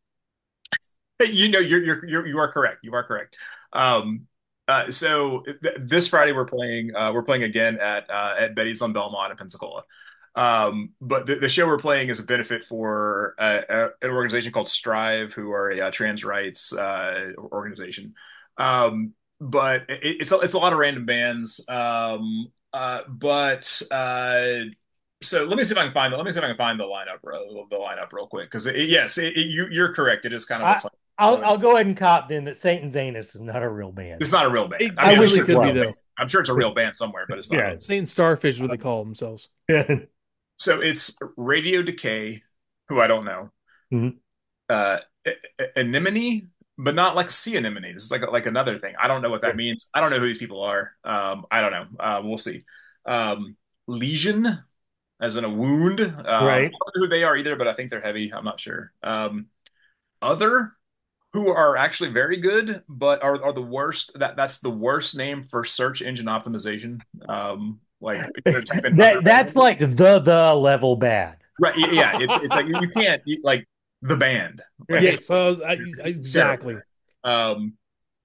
you know you're you're, you're you are correct. You are correct. Um, uh, so th this Friday we're playing uh, we're playing again at uh, at Betty's on Belmont in Pensacola. Um, but the, the show we're playing is a benefit for uh, a, an organization called Strive, who are a, uh trans rights uh, organization. Um, but it, it's a, it's a lot of random bands. Um, uh, but uh, so let me see if I can find the let me see if I can find the lineup the lineup real quick because yes, it, it, you you're correct. It is kind of a I, fun. I'll So I'll go ahead and cop then that Satan's anus is not a real band. it's not a real band. It, I mean, it I'm really sure, could be well. though. I'm sure it's a real band somewhere, but it's not. Yeah. A, Saint Starfish is what they call themselves. so it's Radio Decay, who I don't know. Mhm. Uh, Anemone, but not like sea anemone. This is like like another thing. I don't know what that means. I don't know who these people are. Um, I don't know. Uh, we'll see. Um, Lesion, as in a wound. Um, I don't Right. know who they are either, but I think they're heavy. I'm not sure. Um, Other, who are actually very good, but are are the worst. That that's the worst name for search engine optimization. Um, like That that's like the the level bad. right, yeah. It's it's like you can't you, like the band. Like, Yes, uh, I, it's, it's exactly. terrible. Um,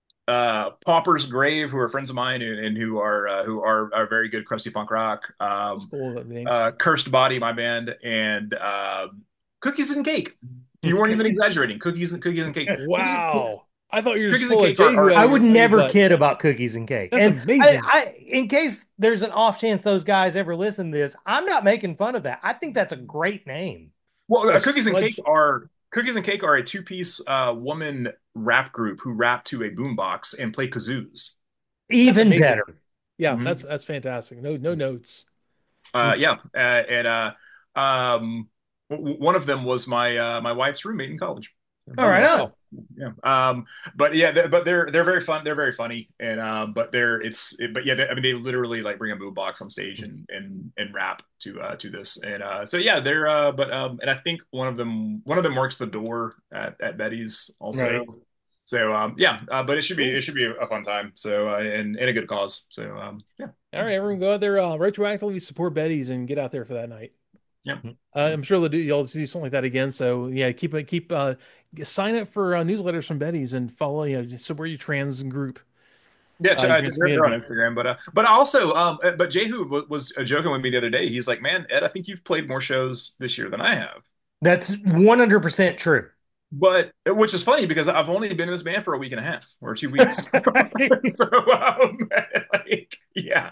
uh, Pauper's Grave, who are friends of mine and, and who are uh, who are, are very good crusty punk rock. That's Um, cool. That name. uh, Cursed Body, my band, and um, Cookies and Cake. You weren't even exaggerating. Cookies and cookies and cake. Cookies and, Wow. I thought you were just Cookies and full of cake are- Jehu are- out I of would your- out of your never butt. kid about cookies and cake. That's and amazing. I, I, in case there's an off chance those guys ever listen to this, I'm not making fun of that. I think that's a great name. well, uh, A Cookies and sludge- Cake are Cookies and Cake are a two-piece uh, woman rap group who rap to a boombox and play kazoos. Even amazing. better. Yeah, Mhm. that's that's fantastic. No no notes. Uh, yeah, uh, and uh, um, w- one of them was my uh, my wife's roommate in college. All right. Wow. Yeah. Um, but yeah, th- but they're they're very fun. They're very funny, and um, but they're it's it, but yeah, they, I mean they literally like bring a boombox on stage and and and rap to uh to this, and uh, so yeah, they're uh, but um, and I think one of them one of them works the door at at Betty's also. Right. So um, yeah, uh, but it should be it should be a fun time. So uh, and and a good cause. So um, yeah. All right, everyone go out there, uh, retroactively support Betty's and get out there for that night. Yeah. Uh, I'm sure they'll do you'll do something like that again. So yeah, keep it keep uh sign up for uh, newsletters from Betty's and follow you know just support your trans group. Yeah, Uh, uh, your they're on community. Instagram, but uh, but also, um, uh, but Jehu w- was uh, joking with me the other day. He's like, "Man, Ed, I think you've played more shows this year than I have." That's one hundred percent true. But which is funny because I've only been in this band for a week and a half or two weeks. So, um, like, yeah.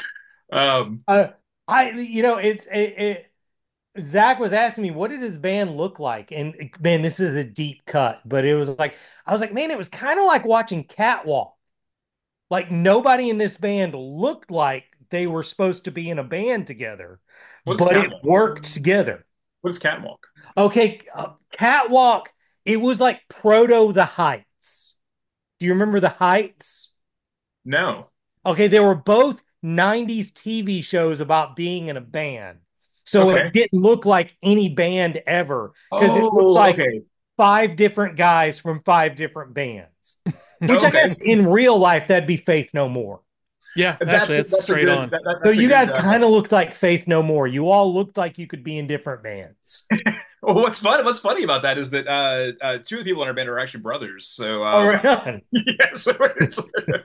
Um, uh, I, you know, it's it, it. Zach was asking me, what did his band look like? And man, this is a deep cut, but it was like, I was like, man, it was kind of like watching Catwalk. Like nobody in this band looked like they were supposed to be in a band together, What is but it Catwalk? worked together. What is Catwalk? Okay, uh, Catwalk, it was like proto The Heights. Do you remember The Heights? No. Okay, they were both nineties T V shows about being in a band. So Okay. it didn't look like any band ever because it looked Oh, like okay. five different guys from five different bands. Which I Okay. guess in real life that'd be Faith No More. Yeah, That's actually, that's that's a straight good on. that, that, So that's a you good guys uh, kind of looked like Faith No More. You all looked like you could be in different bands. well, what's fun what's funny about that is that uh, uh two of the people in our band are actually brothers. So All um right. yeah, so it's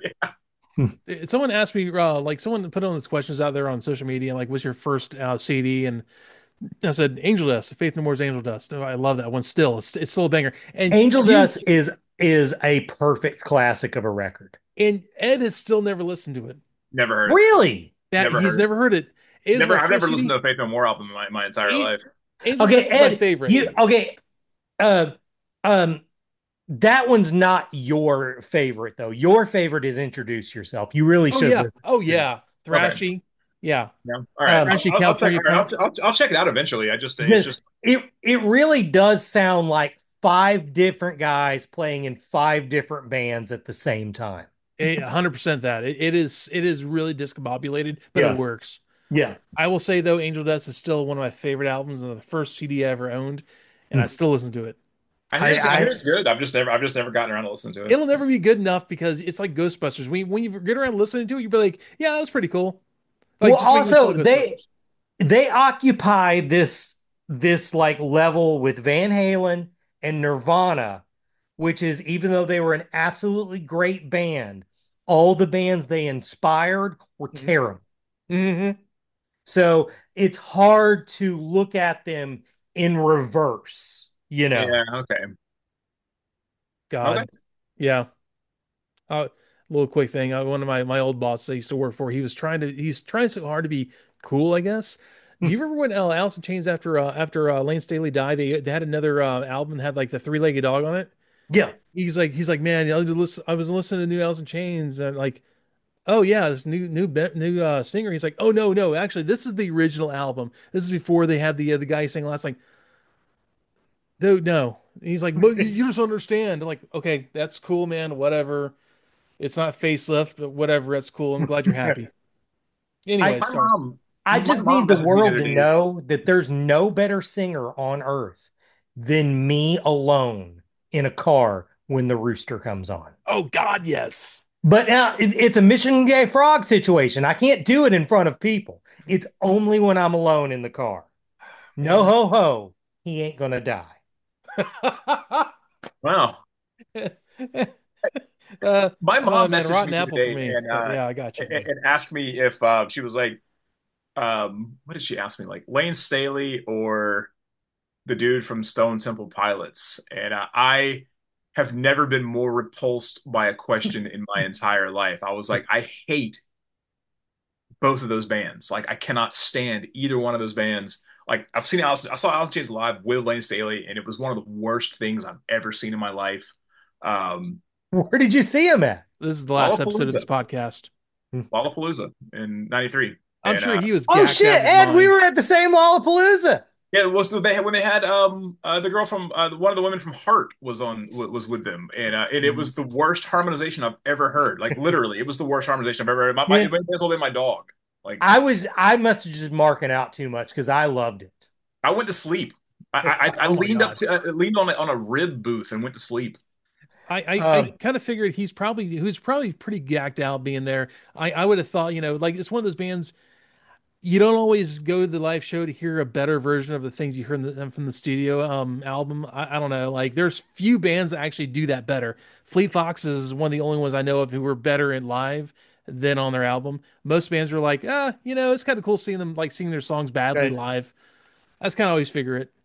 Uh, Someone asked me, uh, like, someone put on these questions out there on social media, like, what's your first uh, C D? And I said, Angel Dust, Faith No More's Angel Dust. Oh, I love that one still. It's, it's still a banger. And Angel you Dust is is a perfect classic of a record. and Ed has still never listened to it. never heard it. Really? That Never he's heard it. never heard it. It was Never my I've never first listened C D. to a Faith No More album in my, my entire A- life. Angel Okay, Dust is my Ed, favorite. you okay? Uh, um, that one's not your favorite though. Your favorite is Introduce Yourself. You really Oh should yeah. listen Oh to it. yeah. Thrashy. Yeah. Yeah. All right. Um, I'll, Thrashy I'll, I'll check, California all right, punk. I'll, I'll, I'll check it out eventually. I just it's because just it it really does sound like five different guys playing in five different bands at the same time. A hundred percent that it, it is. It is really discombobulated, but it Yeah. works. Yeah. I will say though, Angel Dust is still one of my favorite albums and the first C D I ever owned, and I still listen to it. I hear, I, it's, I hear I it's good. I've just never I've just never gotten around to listening to it. It'll never be good enough because it's like Ghostbusters. When you, when you get around listening to it, you'll be like, "Yeah, that was pretty cool." Like well just like when you saw also they Ghostbusters. they occupy this this like level with Van Halen and Nirvana, which is even though they were an absolutely great band, all the bands they inspired were terrible. Mm-hmm. So it's hard to look at them in reverse, you know. Yeah. Okay. Okay. God, yeah. Uh, little quick thing. Uh, one of my my old bosses I used to work for, he was trying to he's trying so hard to be cool, I guess. Do you remember when uh, Alice in Chains after uh, after uh, Lane Staley died, they they had another uh, album that had like the three legged dog on it. Yeah. He's like he's like man, I was listen- I was listening to new Alice in Chains and like oh yeah, this new new be- new uh, singer. He's like oh no no actually this is the original album. This is before they had the uh, the guy singing last like dude no. He's like but you you just understand. I'm like okay that's cool man whatever. It's not facelift, but whatever. That's cool. I'm glad you're happy. I Anyway, My sorry. mom I my just mom need the messaged me the world other to day. know that there's no better singer on earth than me alone in a car when the rooster comes on. Oh God, yes. But now it, it's a Mission Gay Frog situation. I can't do it in front of people. It's only when I'm alone in the car. No Man. ho ho, he ain't gonna die. Wow. uh, My oh mom man, messaged rotten me the other apple for day me. and But uh yeah, I got you, and, buddy. and asked me if uh she was like um what did she ask me like Lane Staley or the dude from Stone Temple Pilots, and uh, I have never been more repulsed by a question in my entire life. I was like, I hate both of those bands. Like, I cannot stand either one of those bands. Like, I've seen Alice, I saw Alice in Chains live with Lane Staley, and it was one of the worst things I've ever seen in my life. Um, Where did you see him at? This is the last episode of this Lollapalooza, podcast. Lollapalooza in ninety-three. I'm And sure uh, he was Oh gacked shit, out of his Ed, we mind. were at the same Lollapalooza. yeah, it was they had when they had um uh, the girl from uh, one of the women from Heart was on was with them, and uh, and it was the worst harmonization I've ever heard. Like literally, it was the worst harmonization I've ever heard. My, my Yeah. it may as well been my dog. Like I was I must have just marking out too much because I loved it. I went to sleep. I I, I Oh my leaned up God. to I leaned on a, on a rib booth and went to sleep. I I, I Um, kind of figured he's probably he was probably pretty gacked out being there. I I would have thought you know like it's one of those bands. You don't always go to the live show to hear a better version of the things you heard in the, from the studio um, album. I, I don't know. Like, there's few bands that actually do that better. Fleet Foxes is one of the only ones I know of who were better in live than on their album. Most bands are like, ah, you know, it's kind of cool seeing them like singing their songs badly right. live. That's kind of always figure it.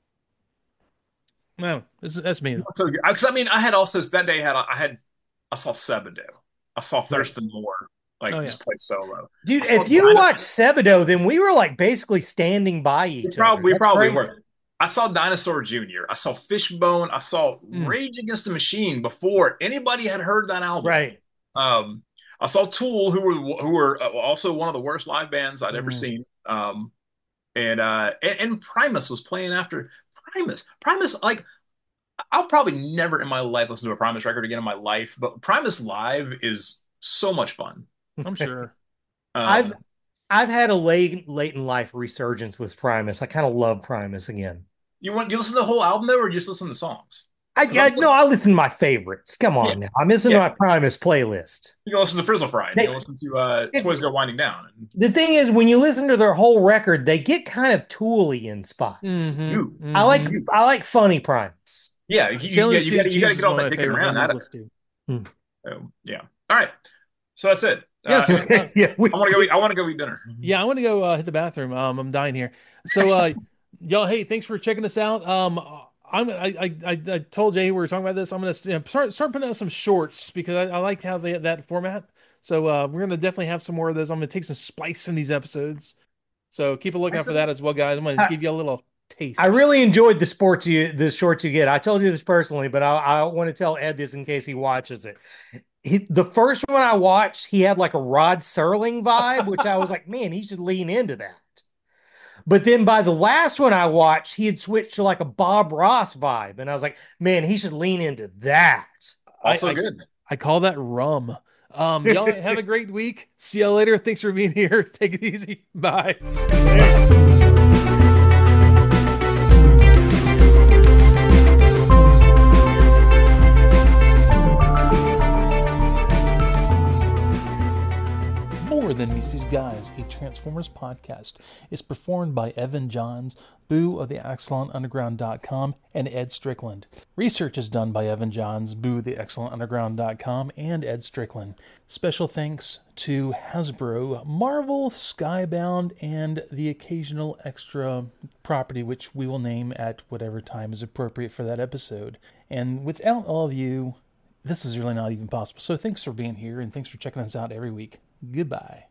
No, that's, that's me though. So because I mean I had also that day I had I had I saw Sebado. I saw Right. Thurston Moore like Oh yeah. just play solo. I Dude, saw if you Dino- watch Sebadoh, then we were like basically standing by we each probably other. we That's probably crazy. were. I saw Dinosaur Junior I saw Fishbone. I saw Mm. Rage Against the Machine before anybody had heard that album. Right. Um, I saw Tool, who were who were also one of the worst live bands I'd ever Mm. seen. Um, and uh, and, and Primus was playing after Primus. Primus, like I'll probably never in my life listen to a Primus record again in my life, but Primus live is so much fun. I'm sure. I've Um, I've had a late late in life resurgence with Primus. I kind of love Primus again. you want you listen to the whole album though, or you just listen to songs? I, 'Cause I I'm, no, I listen to my favorites. Come yeah, on now, I'm listening to yeah. my Primus playlist. You can listen to Frizzle Fry, and you They, can listen to uh, it, Toys Go Winding Down. And, the thing is, when you listen to their whole record, they get kind of tooly in spots. Mm-hmm. ooh, I like Mm-hmm. I like funny Primus. yeah, you, Sailing yeah, the you Sea got of you got to Jesus get is all one of that my dicking favorite around bands that. to listen Hmm. So, yeah. All right. So that's it. to. Uh, Yes. Uh, yeah, we, I want to go. Eat, I want to go eat dinner. yeah, I want to go uh, hit the bathroom. Um, I'm dying here. So, uh, y'all, hey, thanks for checking us out. Um, I'm I I I, I told Jay we were talking about this. I'm gonna you know, start start putting out some shorts because I, I like how they that format. So uh, we're gonna definitely have some more of those. I'm gonna take some spice in these episodes. So keep a lookout for that as well, guys. I'm gonna I, give you a little taste. I really enjoyed the sports you the shorts you get. I told you this personally, but I, I want to tell Ed this in case he watches it. He, the first one I watched, he had like a Rod Serling vibe, which I was like, man, he should lean into that. But then by the last one I watched, he had switched to like a Bob Ross vibe, and I was like, man, he should lean into that. I, Also I good. I call that rum. Um, y'all have a great week. See y'all later. Thanks for being here. Take it easy. Bye. More Than Meets These Guys, a Transformers podcast, is performed by Evan Johns, Boo of the Excellent Underground dot com, and Ed Strickland. Research is done by Evan Johns, Boo of the Excellent Underground dot com, and Ed Strickland. Special thanks to Hasbro, Marvel, Skybound, and the occasional extra property which we will name at whatever time is appropriate for that episode. And without all of you, this is really not even possible. So thanks for being here, and thanks for checking us out every week. Goodbye.